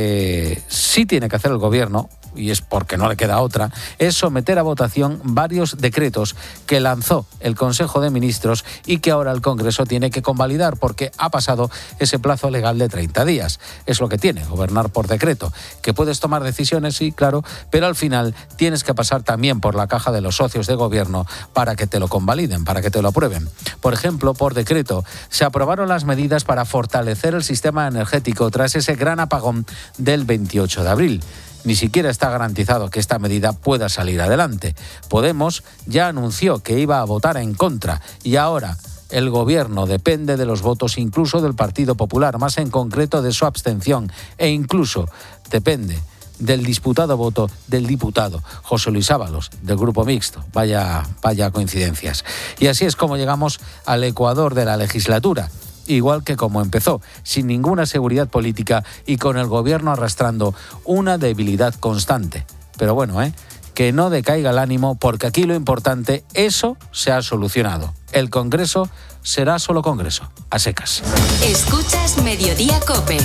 que sí tiene que hacer el gobierno, y es porque no le queda otra, es someter a votación varios decretos que lanzó el Consejo de Ministros y que ahora el Congreso tiene que convalidar porque ha pasado ese plazo legal de 30 días. Es lo que tiene gobernar por decreto, que puedes tomar decisiones, sí, claro, pero al final tienes que pasar también por la caja de los socios de gobierno para que te lo convaliden, para que te lo aprueben. Por ejemplo, por decreto, se aprobaron las medidas para fortalecer el sistema energético tras ese gran apagón del 28 de abril. Ni siquiera está garantizado que esta medida pueda salir adelante. Podemos ya anunció que iba a votar en contra y ahora el gobierno depende de los votos incluso del Partido Popular, más en concreto de su abstención, e incluso depende del disputado voto del diputado José Luis Ábalos, del Grupo Mixto. Vaya coincidencias. Y así es como llegamos al Ecuador de la legislatura. Igual que como empezó, sin ninguna seguridad política y con el gobierno arrastrando una debilidad constante. Pero bueno, que no decaiga el ánimo, porque aquí lo importante, eso se ha solucionado. El Congreso será solo Congreso, a secas. Escuchas Mediodía COPE.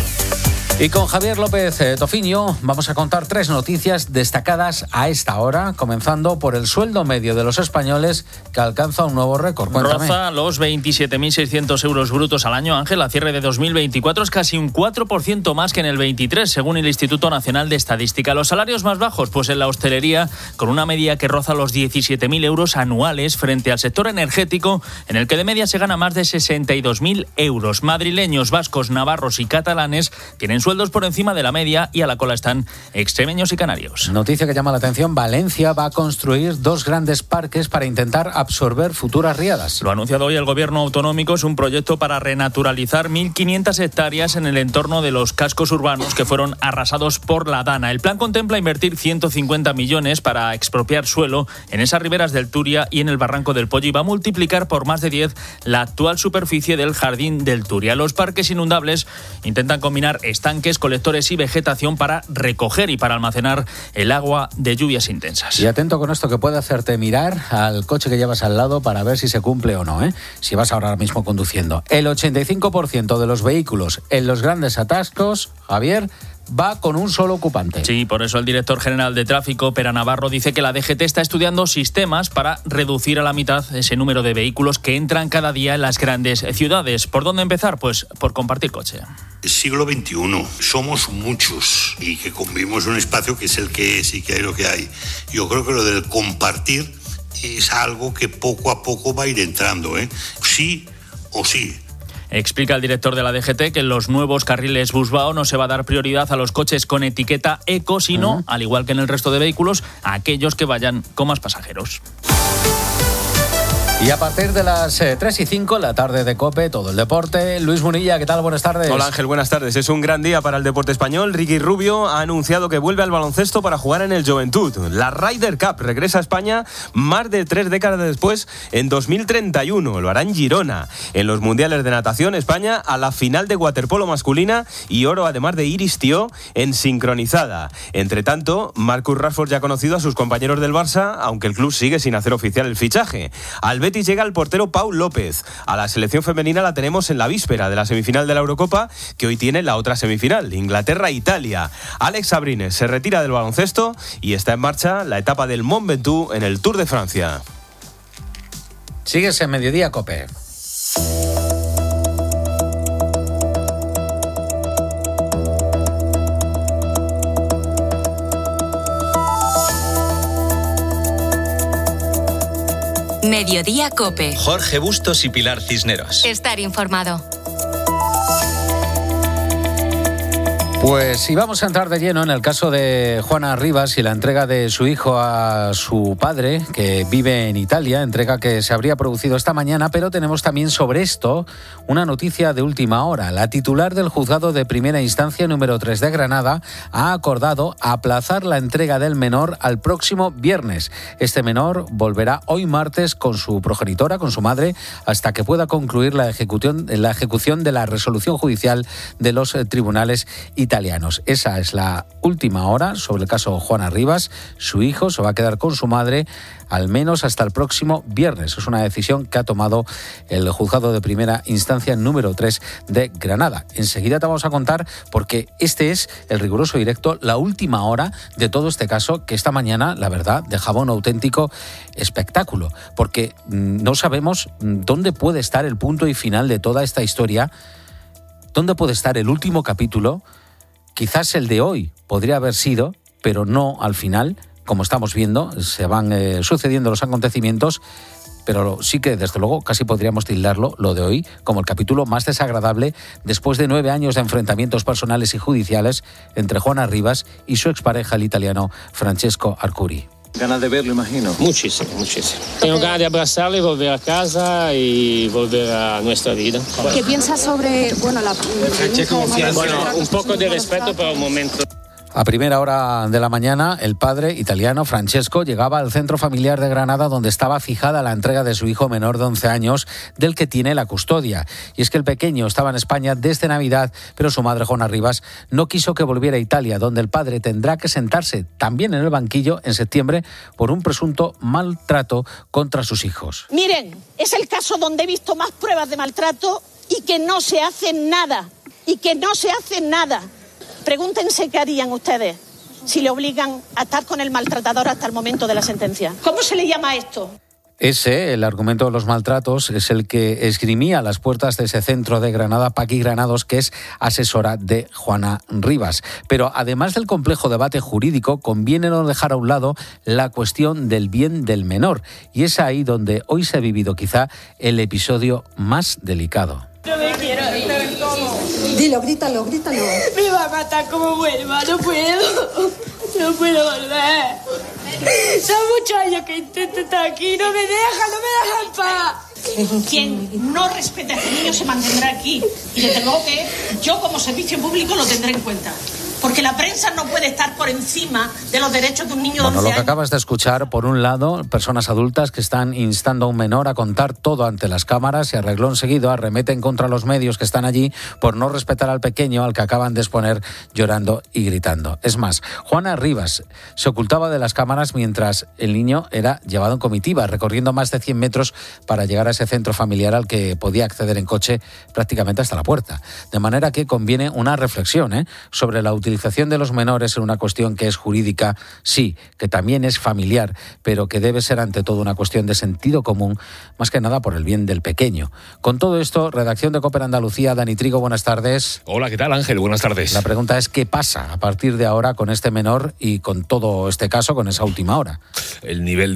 Y con Javier López Tofiño vamos a contar 3 noticias destacadas a esta hora, comenzando por el sueldo medio de los españoles, que alcanza un nuevo récord. Cuéntame. Roza los 27.600 euros brutos al año, Ángel. A cierre de 2024 es casi un 4% más que en el 23, según el Instituto Nacional de Estadística. Los salarios más bajos, pues en la hostelería, con una media que roza los 17.000 euros anuales, frente al sector energético, en el que de media se gana más de 62.000 euros. Madrileños, vascos, navarros y catalanes tienen sueldos por encima de la media y a la cola están extremeños y canarios. Noticia que llama la atención: Valencia va a construir 2 grandes parques para intentar absorber futuras riadas. Lo ha anunciado hoy el gobierno autonómico. Es un proyecto para renaturalizar 1.500 hectáreas en el entorno de los cascos urbanos que fueron arrasados por la Dana. El plan contempla invertir 150 millones para expropiar suelo en esas riberas del Turia y en el Barranco del Pollo, y va a multiplicar por más de 10 la actual superficie del Jardín del Turia. Los parques inundables intentan combinar estanques, colectores y vegetación para recoger y para almacenar el agua de lluvias intensas. Y atento con esto, que puede hacerte mirar al coche que llevas al lado para ver si se cumple o no, si vas ahora mismo conduciendo. El 85% de los vehículos en los grandes atascos, Javier, va con un solo ocupante. Sí, por eso el director general de tráfico, Pera Navarro, dice que la DGT está estudiando sistemas para reducir a la mitad ese número de vehículos que entran cada día en las grandes ciudades. ¿Por dónde empezar? Pues por compartir coche. Siglo XXI, somos muchos y que convivimos en un espacio que es el que es y que hay lo que hay. Yo creo que lo del compartir es algo que poco a poco va a ir entrando, sí o sí. Explica el director de la DGT que en los nuevos carriles Busbao no se va a dar prioridad a los coches con etiqueta eco, sino, al igual que en el resto de vehículos, a aquellos que vayan con más pasajeros. Y a partir de las 3:05, la tarde de COPE, todo el deporte. Luis Munilla, ¿qué tal? Buenas tardes. Hola Ángel, buenas tardes. Es un gran día para el deporte español. Ricky Rubio ha anunciado que vuelve al baloncesto para jugar en el Joventut. La Ryder Cup regresa a España más de 3 décadas después, en 2031. Lo hará en Girona. En los mundiales de natación, España a la final de waterpolo masculina y oro, además de Iris Tió, en sincronizada. Entre tanto, Marcus Rashford ya ha conocido a sus compañeros del Barça, aunque el club sigue sin hacer oficial el fichaje. Al Betis llega el portero Pau López. A la selección femenina la tenemos en la víspera de la semifinal de la Eurocopa, que hoy tiene la otra semifinal, Inglaterra-Italia. Alex Sabrines se retira del baloncesto y está en marcha la etapa del Mont Ventoux en el Tour de Francia. Sigues en Mediodía COPE. Mediodía COPE. Jorge Bustos y Pilar Cisneros. Estar informado. Pues sí, vamos a entrar de lleno en el caso de Juana Rivas y la entrega de su hijo a su padre, que vive en Italia, entrega que se habría producido esta mañana, pero tenemos también sobre esto una noticia de última hora. La titular del Juzgado de Primera Instancia número 3 de Granada ha acordado aplazar la entrega del menor al próximo viernes. Este menor volverá hoy martes con su progenitora, con su madre, hasta que pueda concluir la ejecución de la resolución judicial de los tribunales italianos. Esa es la última hora sobre el caso Juana Rivas. Su hijo se va a quedar con su madre al menos hasta el próximo viernes. Es una decisión que ha tomado el Juzgado de Primera Instancia número 3 de Granada. Enseguida te vamos a contar porque este es el riguroso directo, la última hora de todo este caso, que esta mañana, la verdad, dejaba un auténtico espectáculo, porque no sabemos dónde puede estar el punto y final de toda esta historia, dónde puede estar el último capítulo. Quizás el de hoy podría haber sido, pero no al final. Como estamos viendo, se van sucediendo los acontecimientos, pero sí que, desde luego, casi podríamos tildarlo, lo de hoy, como el capítulo más desagradable después de 9 años de enfrentamientos personales y judiciales entre Juana Rivas y su expareja, el italiano Francesco Arcuri. Ganas de verlo, imagino. Muchísimo, muchísimo. Tengo ganas de abrazarle, volver a casa y volver a nuestra vida. ¿Qué piensas sobre, la... Bueno, un poco de respeto para un momento. A primera hora de la mañana, el padre italiano Francesco llegaba al centro familiar de Granada, donde estaba fijada la entrega de su hijo menor de 11 años, del que tiene la custodia. Y es que el pequeño estaba en España desde Navidad, pero su madre, Juana Rivas, no quiso que volviera a Italia, donde el padre tendrá que sentarse también en el banquillo en septiembre por un presunto maltrato contra sus hijos. Miren, es el caso donde he visto más pruebas de maltrato y que no se hace nada. Pregúntense qué harían ustedes si le obligan a estar con el maltratador hasta el momento de la sentencia. ¿Cómo se le llama esto? El argumento de los maltratos, es el que esgrimía a las puertas de ese centro de Granada Paqui Granados, que es asesora de Juana Rivas. Pero además del complejo debate jurídico, conviene no dejar a un lado la cuestión del bien del menor. Y es ahí donde hoy se ha vivido quizá el episodio más delicado. No me quiero ir. Dilo, grítalo. Me va a matar como vuelva, no puedo volver. Son muchos años que intento estar aquí, no me dejan en paz. Quien no respete a este niño se mantendrá aquí. Y desde luego que yo como servicio público lo tendré en cuenta. Porque la prensa no puede estar por encima de los derechos de un niño de 11 años. Lo que acabas de escuchar, por un lado, personas adultas que están instando a un menor a contar todo ante las cámaras y a reglón seguido arremeten contra los medios que están allí por no respetar al pequeño al que acaban de exponer llorando y gritando. Es más, Juana Rivas se ocultaba de las cámaras mientras el niño era llevado en comitiva, recorriendo más de 100 metros para llegar a ese centro familiar al que podía acceder en coche prácticamente hasta la puerta. De manera que conviene una reflexión sobre la utilidad utilización de los menores en una cuestión que es jurídica, sí, que también es familiar, pero que debe ser ante todo una cuestión de sentido común, más que nada por el bien del pequeño. Con todo esto, redacción de COPE en Andalucía, Dani Trigo, buenas tardes. Hola, ¿qué tal, Ángel? Buenas tardes. La pregunta es, ¿qué pasa a partir de ahora con este menor y con todo este caso, con esa última hora? El nivel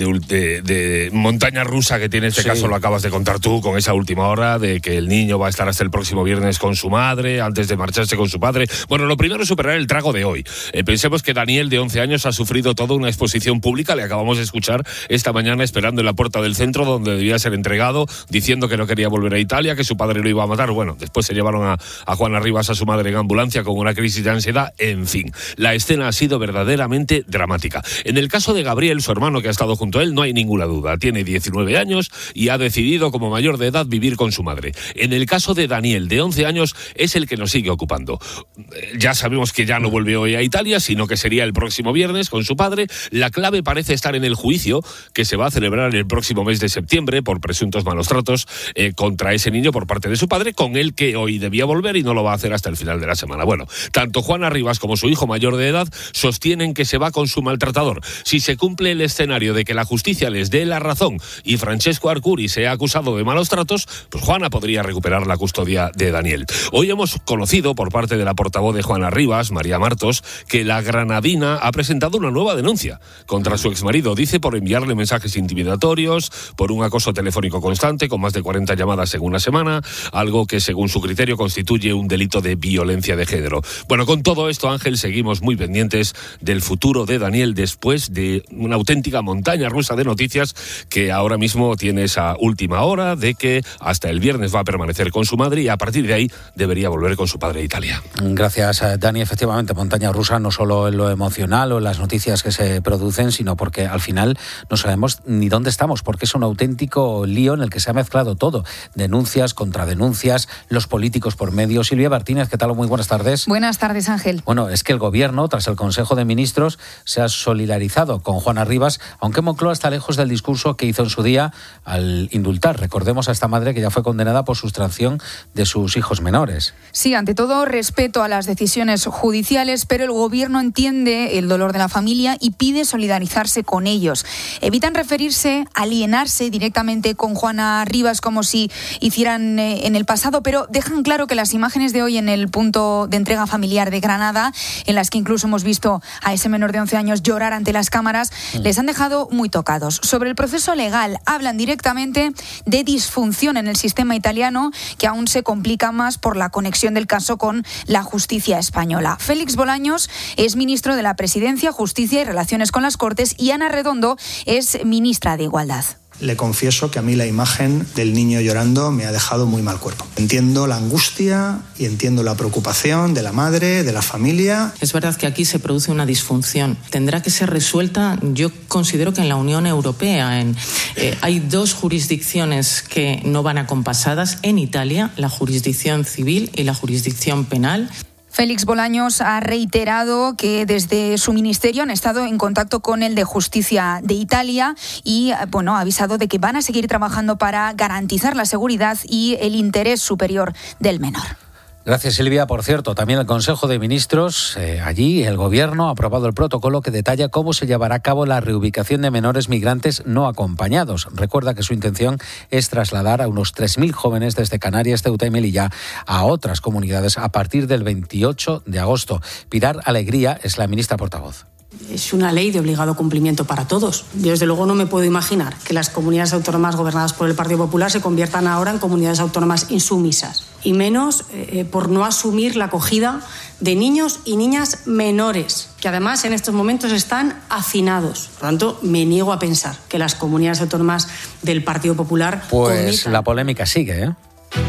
de montaña rusa que tiene este caso lo acabas de contar tú, con esa última hora de que el niño va a estar hasta el próximo viernes con su madre, antes de marcharse con su padre. Bueno, lo primero es superar el trago de hoy. Pensemos que Daniel, de 11 años, ha sufrido toda una exposición pública, le acabamos de escuchar esta mañana esperando en la puerta del centro donde debía ser entregado, diciendo que no quería volver a Italia, que su padre lo iba a matar. Bueno, después se llevaron a Juana Rivas, a su madre, en ambulancia con una crisis de ansiedad. En fin, la escena ha sido verdaderamente dramática. En el caso de Gabriel, su hermano que ha estado junto a él, no hay ninguna duda. Tiene 19 años y ha decidido como mayor de edad vivir con su madre. En el caso de Daniel, de 11 años, es el que nos sigue ocupando. Ya sabemos que ya no vuelve hoy a Italia, sino que sería el próximo viernes con su padre. La clave parece estar en el juicio que se va a celebrar el próximo mes de septiembre por presuntos malos tratos contra ese niño por parte de su padre, con el que hoy debía volver y no lo va a hacer hasta el final de la semana. Bueno, tanto Juana Rivas como su hijo mayor de edad sostienen que se va con su maltratador. Si se cumple el escenario de que la justicia les dé la razón y Francesco Arcuri sea acusado de malos tratos, pues Juana podría recuperar la custodia de Daniel. Hoy hemos conocido por parte de la portavoz de Juana Rivas, María Martos, que la granadina ha presentado una nueva denuncia contra su exmarido. Dice por enviarle mensajes intimidatorios, por un acoso telefónico constante con más de 40 llamadas en una semana, algo que según su criterio constituye un delito de violencia de género. Bueno, con todo esto, Ángel, seguimos muy pendientes del futuro de Daniel después de una auténtica montaña rusa de noticias que ahora mismo tiene esa última hora de que hasta el viernes va a permanecer con su madre y a partir de ahí debería volver con su padre a Italia. Gracias, Dani. Efectivamente, montaña rusa no solo en lo emocional o en las noticias que se producen, sino porque al final no sabemos ni dónde estamos, porque es un auténtico lío en el que se ha mezclado todo. Denuncias, contradenuncias, los políticos por medio. Silvia Martínez, ¿qué tal? Muy buenas tardes. Buenas tardes, Ángel. Bueno, es que el Gobierno, tras el Consejo de Ministros, se ha solidarizado con Juana Rivas, aunque Moncloa está lejos del discurso que hizo en su día al indultar. Recordemos a esta madre que ya fue condenada por sustracción de sus hijos menores. Sí, ante todo, respeto a las decisiones judiciales, pero el Gobierno entiende el dolor de la familia y pide solidarizarse con ellos. Evitan referirse, alienarse directamente con Juana Rivas como si hicieran en el pasado, pero dejan claro que las imágenes de hoy en el punto de entrega familiar de Granada, en las que incluso hemos visto a ese menor de 11 años llorar ante las cámaras, les han dejado muy tocados. Sobre el proceso legal, hablan directamente de disfunción en el sistema italiano, que aún se complica más por la conexión del caso con la justicia española. Félix Bolaños es ministro de la Presidencia, Justicia y Relaciones con las Cortes y Ana Redondo es ministra de Igualdad. Le confieso que a mí la imagen del niño llorando me ha dejado muy mal cuerpo. Entiendo la angustia y entiendo la preocupación de la madre, de la familia. Es verdad que aquí se produce una disfunción. Tendrá que ser resuelta, yo considero que en la Unión Europea. Hay dos jurisdicciones que no van acompasadas en Italia, la jurisdicción civil y la jurisdicción penal. Félix Bolaños ha reiterado que desde su ministerio han estado en contacto con el de Justicia de Italia y ha avisado de que van a seguir trabajando para garantizar la seguridad y el interés superior del menor. Gracias, Silvia. Por cierto, también el Consejo de Ministros, allí el Gobierno ha aprobado el protocolo que detalla cómo se llevará a cabo la reubicación de menores migrantes no acompañados. Recuerda que su intención es trasladar a unos 3.000 jóvenes desde Canarias, Ceuta y Melilla a otras comunidades a partir del 28 de agosto. Pilar Alegría es la ministra portavoz. Es una ley de obligado cumplimiento para todos. Yo, desde luego, no me puedo imaginar que las comunidades autónomas gobernadas por el Partido Popular se conviertan ahora en comunidades autónomas insumisas. Y menos por no asumir la acogida de niños y niñas menores, que además en estos momentos están hacinados. Por lo tanto, me niego a pensar que las comunidades autónomas del Partido Popular... Pues la polémica sigue, ¿eh?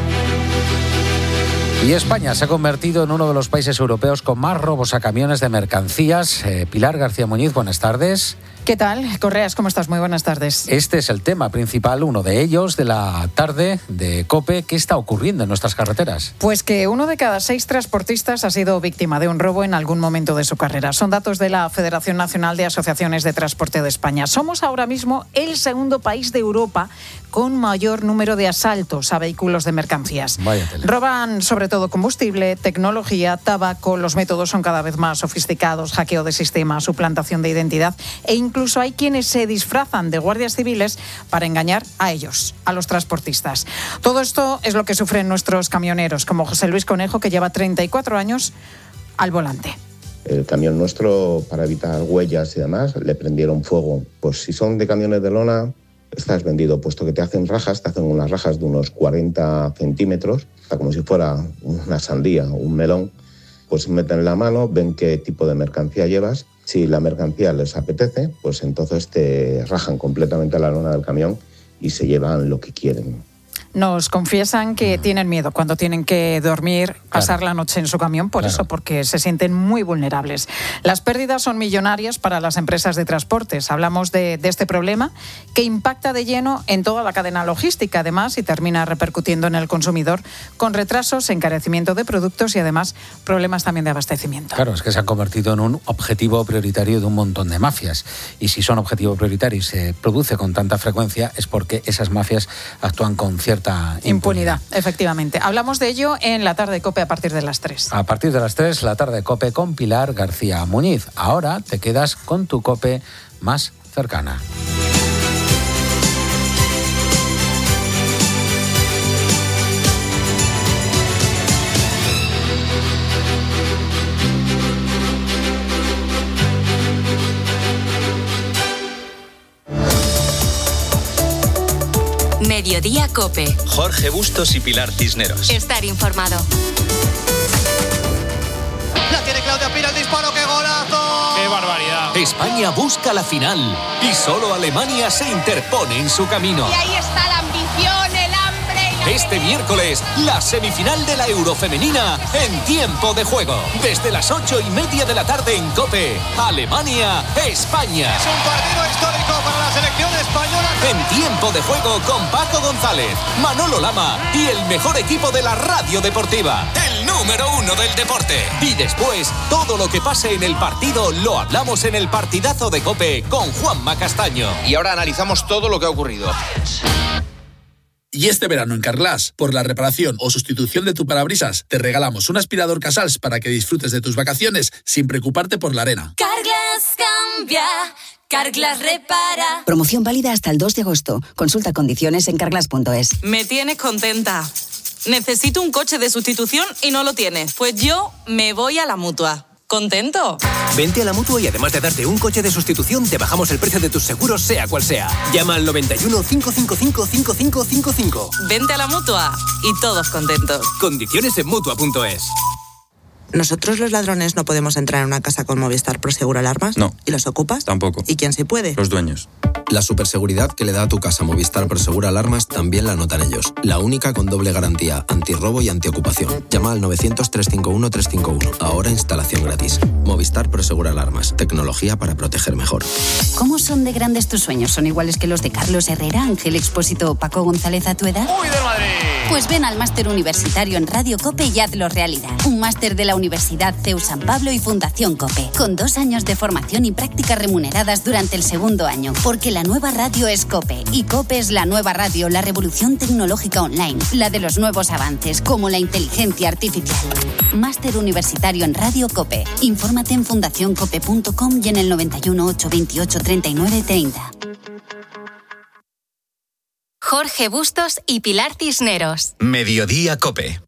Y España se ha convertido en uno de los países europeos con más robos a camiones de mercancías. Pilar García Muñiz, buenas tardes. ¿Qué tal? Correas, ¿cómo estás? Muy buenas tardes. Este es el tema principal, uno de ellos, de la tarde de COPE. ¿Qué está ocurriendo en nuestras carreteras? Pues que 1 de cada 6 transportistas ha sido víctima de un robo en algún momento de su carrera. Son datos de la Federación Nacional de Asociaciones de Transporte de España. Somos ahora mismo el segundo país de Europa con mayor número de asaltos a vehículos de mercancías. Roban sobre todo combustible, tecnología, tabaco. Los métodos son cada vez más sofisticados: hackeo de sistemas, suplantación de identidad, e incluso hay quienes se disfrazan de guardias civiles para engañar a ellos, a los transportistas. Todo esto es lo que sufren nuestros camioneros, como José Luis Conejo, que lleva 34 años al volante. El camión nuestro, para evitar huellas y demás, le prendieron fuego. Pues si son de camiones de lona, estás vendido, puesto que te hacen unas rajas de unos 40 centímetros, está como si fuera una sandía o un melón. Pues meten la mano, ven qué tipo de mercancía llevas. Si la mercancía les apetece, pues entonces te rajan completamente la lona del camión y se llevan lo que quieren. Nos confiesan que tienen miedo cuando tienen que dormir, pasar la noche en su camión, por eso, porque se sienten muy vulnerables. Las pérdidas son millonarias para las empresas de transportes. Hablamos de este problema que impacta de lleno en toda la cadena logística, además, y termina repercutiendo en el consumidor con retrasos, encarecimiento de productos y, además, problemas también de abastecimiento. Claro, es que se han convertido en un objetivo prioritario de un montón de mafias. Y si son objetivo prioritario y se produce con tanta frecuencia, es porque esas mafias actúan con cierta impunidad. Efectivamente. Hablamos de ello en la tarde de COPE a partir de las 3. A partir de las 3, la tarde de COPE con Pilar García Muñiz. Ahora te quedas con tu COPE más cercana. Mediodía COPE. Jorge Bustos y Pilar Cisneros. Estar informado. La tiene Claudia Pira, el disparo, ¡qué golazo! ¡Qué barbaridad! España busca la final y solo Alemania se interpone en su camino. Y ahí está la ambición, el hambre y la... Este miércoles, la semifinal de la Eurofemenina en tiempo de juego. Desde las 8:30 de la tarde en COPE. Alemania, España. Es un partido histórico para la selección española. En tiempo de juego con Paco González, Manolo Lama y el mejor equipo de la radio deportiva. El número 1 del deporte. Y después, todo lo que pase en el partido lo hablamos en el partidazo de COPE con Juanma Castaño. Y ahora analizamos todo lo que ha ocurrido. Y este verano en Carglass, por la reparación o sustitución de tu parabrisas, te regalamos un aspirador Casals para que disfrutes de tus vacaciones sin preocuparte por la arena. Carglass cambia, Carglass repara. Promoción válida hasta el 2 de agosto. Consulta condiciones en carglass.es. Me tienes contenta. Necesito un coche de sustitución y no lo tienes. Pues yo me voy a la Mutua. ¿Contento? Vente a la Mutua y además de darte un coche de sustitución, te bajamos el precio de tus seguros, sea cual sea. Llama al 91 555 5555. Vente a la Mutua y todos contentos. Condiciones en Mutua.es. ¿Nosotros los ladrones no podemos entrar en una casa con Movistar Prosegur Alarmas? No. ¿Y los ocupas? Tampoco. ¿Y quién sí puede? Los dueños. La superseguridad que le da a tu casa Movistar Prosegur Alarmas también la notan ellos. La única con doble garantía, antirrobo y antiocupación. Llama al 900-351-351. Ahora instalación gratis. Movistar Prosegur Alarmas. Tecnología para proteger mejor. ¿Cómo son de grandes tus sueños? ¿Son iguales que los de Carlos Herrera, Ángel Expósito o Paco González a tu edad? ¡Uy, del Madrid! Pues ven al máster universitario en Radio COPE y hazlo realidad. Un máster de la Universidad CEU San Pablo y Fundación COPE. Con 2 años de formación y prácticas remuneradas durante el segundo año. Porque la nueva radio es COPE. Y COPE es la nueva radio, la revolución tecnológica online. La de los nuevos avances, como la inteligencia artificial. Máster universitario en Radio COPE. Infórmate en fundacioncope.com y en el 91 828 39 30. Jorge Bustos y Pilar Cisneros. Mediodía COPE.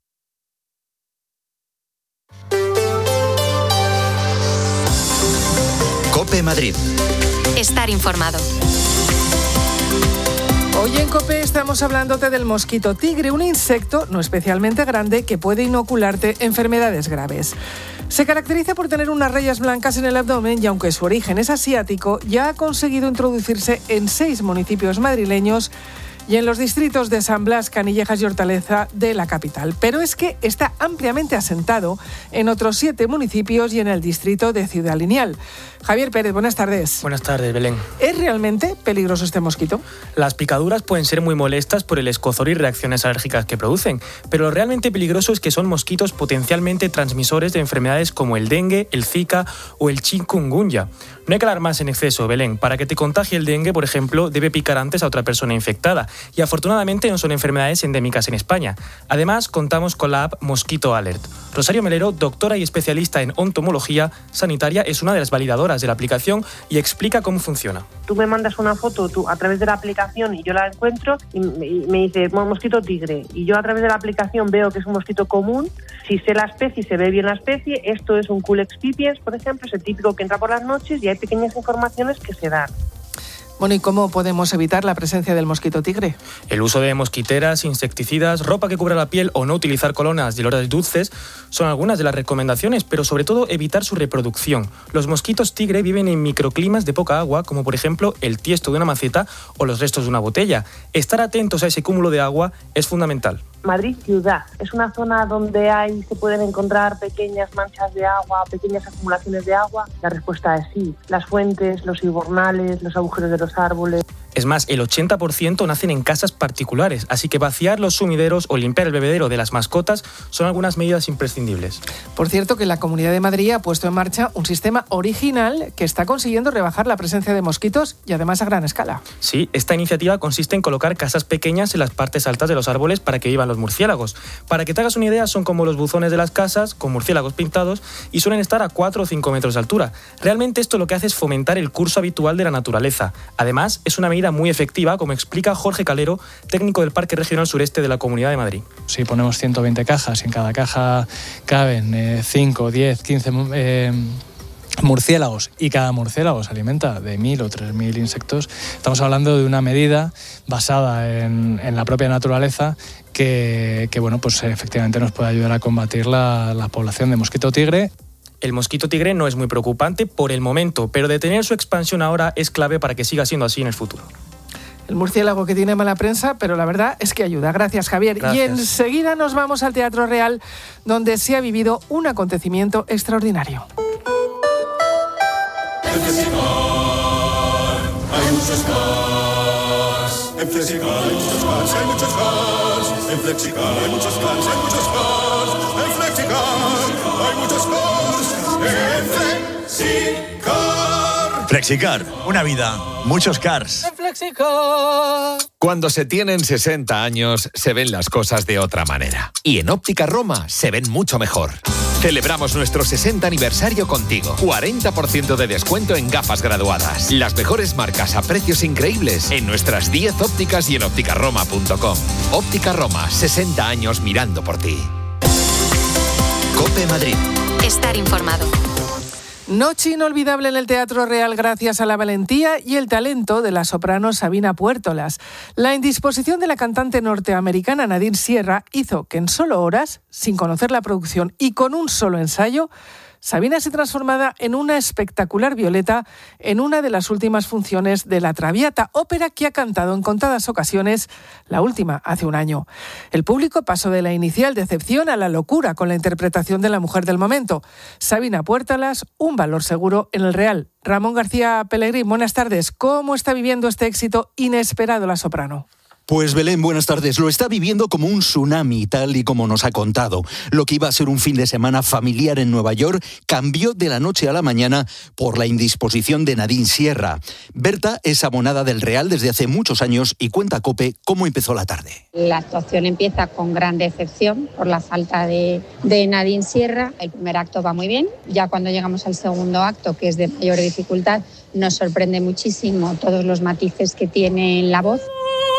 COPE Madrid. Estar informado. Hoy en COPE estamos hablándote del mosquito tigre, un insecto no especialmente grande que puede inocularte enfermedades graves. Se caracteriza por tener unas rayas blancas en el abdomen y aunque su origen es asiático, ya ha conseguido introducirse en 6 municipios madrileños y en los distritos de San Blas, Canillejas y Hortaleza de la capital. Pero es que está ampliamente asentado en otros 7 municipios y en el distrito de Ciudad Lineal. Javier Pérez, buenas tardes. Buenas tardes, Belén. ¿Es realmente peligroso este mosquito? Las picaduras pueden ser muy molestas por el escozor y reacciones alérgicas que producen, pero lo realmente peligroso es que son mosquitos potencialmente transmisores de enfermedades como el dengue, el zika o el chikungunya. No hay que alarmarse en exceso, Belén. Para que te contagie el dengue, por ejemplo, debe picar antes a otra persona infectada. Y afortunadamente no son enfermedades endémicas en España. Además, contamos con la app Mosquito Alert. Rosario Melero, doctora y especialista en entomología sanitaria, es una de las validadoras de la aplicación y explica cómo funciona. Tú me mandas una foto a través de la aplicación y yo la encuentro y me dice mosquito tigre. Y yo a través de la aplicación veo que es un mosquito común. Si sé la especie y se ve bien la especie, esto es un Culex pipiens, por ejemplo, es el típico que entra por las noches y hay pequeñas informaciones que se dan. Bueno, ¿y cómo podemos evitar la presencia del mosquito tigre? El uso de mosquiteras, insecticidas, ropa que cubra la piel o no utilizar colonas y olores dulces son algunas de las recomendaciones, pero sobre todo evitar su reproducción. Los mosquitos tigre viven en microclimas de poca agua, como por ejemplo el tiesto de una maceta o los restos de una botella. Estar atentos a ese cúmulo de agua es fundamental. Madrid ciudad es una zona donde se pueden encontrar pequeñas manchas de agua, pequeñas acumulaciones de agua. La respuesta es sí. Las fuentes, los invernales, los agujeros de los árboles. Es más, el 80% nacen en casas particulares, así que vaciar los sumideros o limpiar el bebedero de las mascotas son algunas medidas imprescindibles. Por cierto, que la Comunidad de Madrid ha puesto en marcha un sistema original que está consiguiendo rebajar la presencia de mosquitos y además a gran escala. Sí, esta iniciativa consiste en colocar casas pequeñas en las partes altas de los árboles para que vivan los murciélagos. Para que te hagas una idea, son como los buzones de las casas, con murciélagos pintados, y suelen estar a 4 o 5 metros de altura. Realmente esto lo que hace es fomentar el curso habitual de la naturaleza. Además, es una medida muy efectiva, como explica Jorge Calero, técnico del Parque Regional Sureste de la Comunidad de Madrid. Si ponemos 120 cajas y en cada caja caben 5, 10, 15 murciélagos y cada murciélago se alimenta de 1.000 o 3.000 insectos, estamos hablando de una medida basada en la propia naturaleza que bueno, pues efectivamente nos puede ayudar a combatir la población de mosquito tigre. El mosquito tigre no es muy preocupante por el momento, pero detener su expansión ahora es clave para que siga siendo así en el futuro. El murciélago que tiene mala prensa, pero la verdad es que ayuda. Gracias, Javier. Gracias. Y enseguida nos vamos al Teatro Real, donde se ha vivido un acontecimiento extraordinario. En Flexicar hay muchos cars. En Flexicar hay muchos cars, hay muchos cars. En Flexicar hay muchos cars, hay muchos cars. En Flexicar hay muchos cars. En Flexicar. Flexicar, una vida, muchos cars. En Flexicar. Cuando se tienen 60 años, se ven las cosas de otra manera. Y en Óptica Roma se ven mucho mejor. Celebramos nuestro 60 aniversario contigo. 40% de descuento en gafas graduadas. Las mejores marcas a precios increíbles en nuestras 10 ópticas y en ópticaroma.com. Óptica Roma, 60 años mirando por ti. COPE Madrid. Estar informado. Noche inolvidable en el Teatro Real gracias a la valentía y el talento de la soprano Sabina Puertolas. La indisposición de la cantante norteamericana Nadine Sierra hizo que en solo horas, sin conocer la producción y con un solo ensayo, Sabina se transformara en una espectacular Violeta en una de las últimas funciones de La Traviata, ópera que ha cantado en contadas ocasiones, la última hace un año. El público pasó de la inicial decepción a la locura con la interpretación de la mujer del momento. Sabina Puertolas, un valor seguro en el Real. Ramón García Pellegrín, buenas tardes. ¿Cómo está viviendo este éxito inesperado la soprano? Pues Belén, buenas tardes. Lo está viviendo como un tsunami, tal y como nos ha contado. Lo que iba a ser un fin de semana familiar en Nueva York cambió de la noche a la mañana por la indisposición de Nadine Sierra. Berta es abonada del Real desde hace muchos años y cuenta a COPE cómo empezó la tarde. La actuación empieza con gran decepción por la falta de Nadine Sierra. El primer acto va muy bien. Ya cuando llegamos al segundo acto, que es de mayor dificultad, nos sorprende muchísimo todos los matices que tiene en la voz.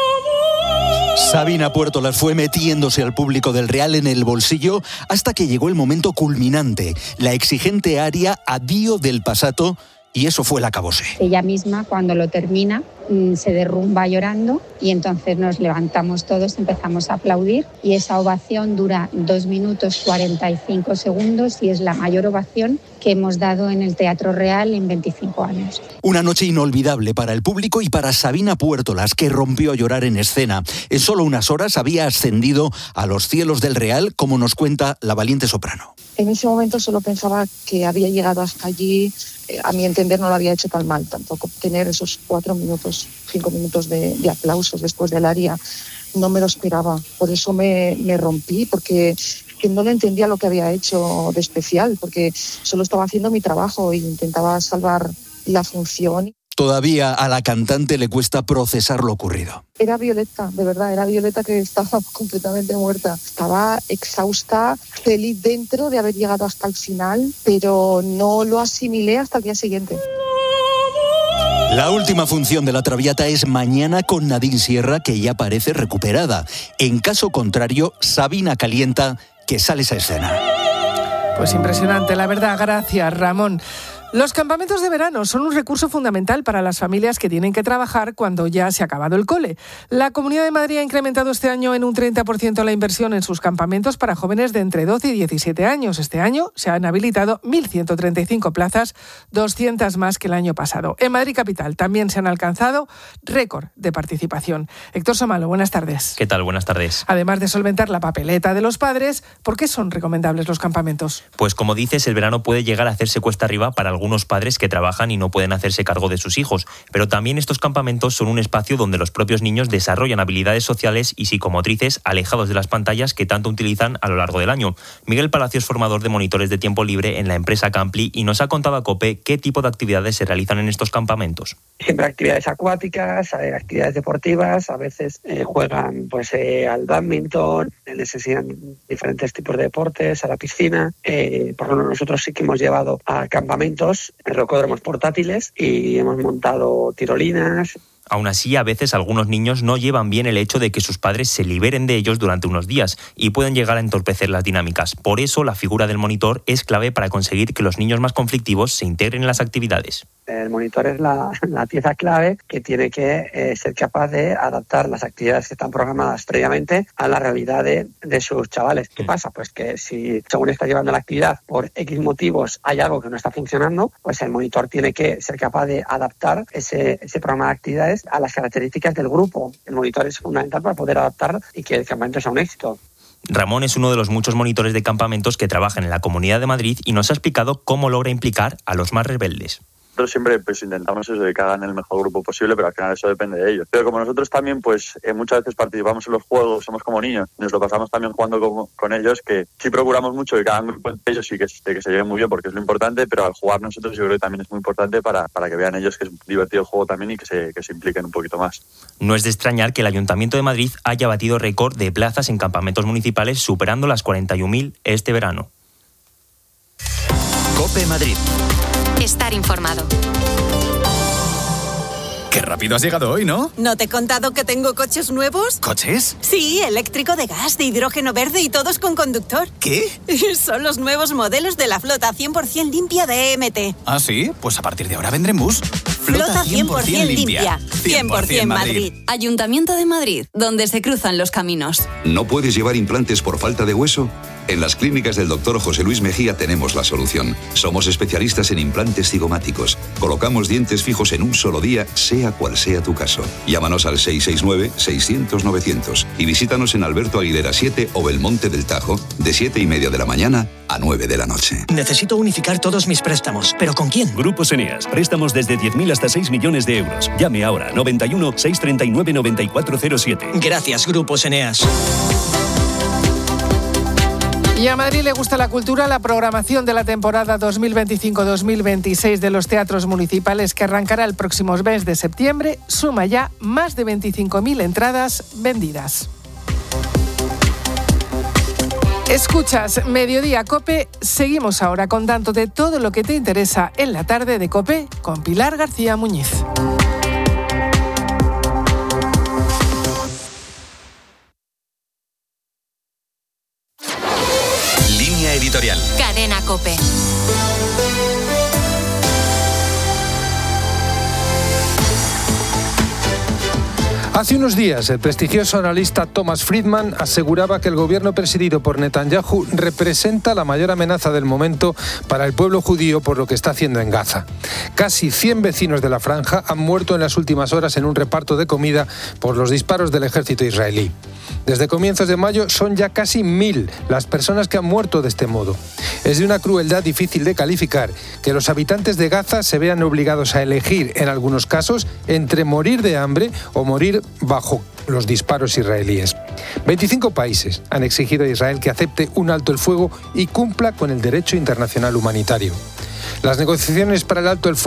Sabina Puertolas fue metiéndose al público del Real en el bolsillo hasta que llegó el momento culminante, la exigente aria Addio del Passato, y eso fue el acabose. Ella misma, cuando lo termina, se derrumba llorando y entonces nos levantamos todos, empezamos a aplaudir y esa ovación dura 2 minutos 45 segundos y es la mayor ovación que hemos dado en el Teatro Real en 25 años. Una noche inolvidable para el público y para Sabina Puertolas, que rompió a llorar en escena. En solo unas horas había ascendido a los cielos del Real, como nos cuenta la valiente soprano. En ese momento solo pensaba que había llegado hasta allí. A mi entender no lo había hecho tan mal, tampoco tener esos 5 minutos de aplausos después del aria, no me lo esperaba, por eso me rompí, porque que no le entendía lo que había hecho de especial, porque solo estaba haciendo mi trabajo e intentaba salvar la función. Todavía a la cantante le cuesta procesar lo ocurrido. Era Violeta, de verdad, era Violeta que estaba completamente muerta. Estaba exhausta, feliz dentro de haber llegado hasta el final, pero no lo asimilé hasta el día siguiente. La última función de La Traviata es mañana con Nadine Sierra, que ya parece recuperada. En caso contrario, Sabina calienta que sale esa escena. Pues impresionante, la verdad. Gracias, Ramón. Los campamentos de verano son un recurso fundamental para las familias que tienen que trabajar cuando ya se ha acabado el cole. La Comunidad de Madrid ha incrementado este año en un 30% la inversión en sus campamentos para jóvenes de entre 12 y 17 años. Este año se han habilitado 1.135 plazas, 200 más que el año pasado. En Madrid capital también se han alcanzado récord de participación. Héctor Somalo, buenas tardes. ¿Qué tal? Buenas tardes. Además de solventar la papeleta de los padres, ¿por qué son recomendables los campamentos? Pues como dices, el verano puede llegar a hacerse cuesta arriba para algunos padres que trabajan y no pueden hacerse cargo de sus hijos, pero también estos campamentos son un espacio donde los propios niños desarrollan habilidades sociales y psicomotrices alejados de las pantallas que tanto utilizan a lo largo del año. Miguel Palacio es formador de monitores de tiempo libre en la empresa Campli y nos ha contado a COPE qué tipo de actividades se realizan en estos campamentos. Siempre actividades acuáticas, actividades deportivas, a veces juegan al bádminton, les enseñan diferentes tipos de deportes, a la piscina. Por ejemplo, nosotros sí que hemos llevado a campamentos rocódromos portátiles y hemos montado tirolinas. Aún así, a veces algunos niños no llevan bien el hecho de que sus padres se liberen de ellos durante unos días y pueden llegar a entorpecer las dinámicas. Por eso, la figura del monitor es clave para conseguir que los niños más conflictivos se integren en las actividades. El monitor es la pieza clave que tiene que ser capaz de adaptar las actividades que están programadas previamente a la realidad de sus chavales. ¿Qué pasa? Pues que si según está llevando la actividad por X motivos hay algo que no está funcionando, pues el monitor tiene que ser capaz de adaptar ese programa de actividades a las características del grupo. El monitor es fundamental para poder adaptar y que el campamento sea un éxito. Ramón es uno de los muchos monitores de campamentos que trabajan en la Comunidad de Madrid y nos ha explicado cómo logra implicar a los más rebeldes. Nosotros siempre intentamos eso de que hagan el mejor grupo posible, pero al final eso depende de ellos. Pero como nosotros también muchas veces participamos en los juegos, somos como niños, nos lo pasamos también jugando con ellos, que sí procuramos mucho de que hagan grupo entre ellos y que se lleven muy bien porque es lo importante, pero al jugar nosotros yo creo que también es muy importante para que vean ellos que es divertido el juego también y que se impliquen un poquito más. No es de extrañar que el Ayuntamiento de Madrid haya batido récord de plazas en campamentos municipales, superando las 41.000 este verano. COPE Madrid. Estar informado. Qué rápido has llegado hoy, ¿no? ¿No te he contado que tengo coches nuevos? ¿Coches? Sí, eléctrico, de gas, de hidrógeno verde y todos con conductor. ¿Qué? Son los nuevos modelos de la flota 100% limpia de EMT. ¿Ah, sí? Pues a partir de ahora vendré en bus. Flota 100% limpia. 100% Madrid. Ayuntamiento de Madrid, donde se cruzan los caminos. ¿No puedes llevar implantes por falta de hueso? En las clínicas del Dr. José Luis Mejía tenemos la solución. Somos especialistas en implantes cigomáticos. Colocamos dientes fijos en un solo día, sea cual sea tu caso. Llámanos al 669-600-900 y visítanos en Alberto Aguilera 7 o Belmonte del Tajo, de 7:30 de la mañana a 9 de la noche. Necesito unificar todos mis préstamos, ¿pero con quién? Grupos Eneas. Préstamos desde 10.000 hasta 6 millones de euros. Llame ahora, 91 639 9407. Gracias, Grupos Eneas. Y a Madrid le gusta la cultura, la programación de la temporada 2025-2026 de los teatros municipales, que arrancará el próximo mes de septiembre, suma ya más de 25.000 entradas vendidas. Escuchas Mediodía COPE, seguimos ahora contándote todo lo que te interesa en la tarde de COPE con Pilar García Muñiz. Editorial. Cadena COPE. Hace unos días, el prestigioso analista Thomas Friedman aseguraba que el gobierno presidido por Netanyahu representa la mayor amenaza del momento para el pueblo judío por lo que está haciendo en Gaza. Casi 100 vecinos de la franja han muerto en las últimas horas en un reparto de comida por los disparos del ejército israelí. Desde comienzos de mayo son ya casi 1000 las personas que han muerto de este modo. Es de una crueldad difícil de calificar que los habitantes de Gaza se vean obligados a elegir, en algunos casos, entre morir de hambre o morir bajo los disparos israelíes. 25 países han exigido a Israel que acepte un alto el fuego y cumpla con el derecho internacional humanitario. Las negociaciones para el alto el fuego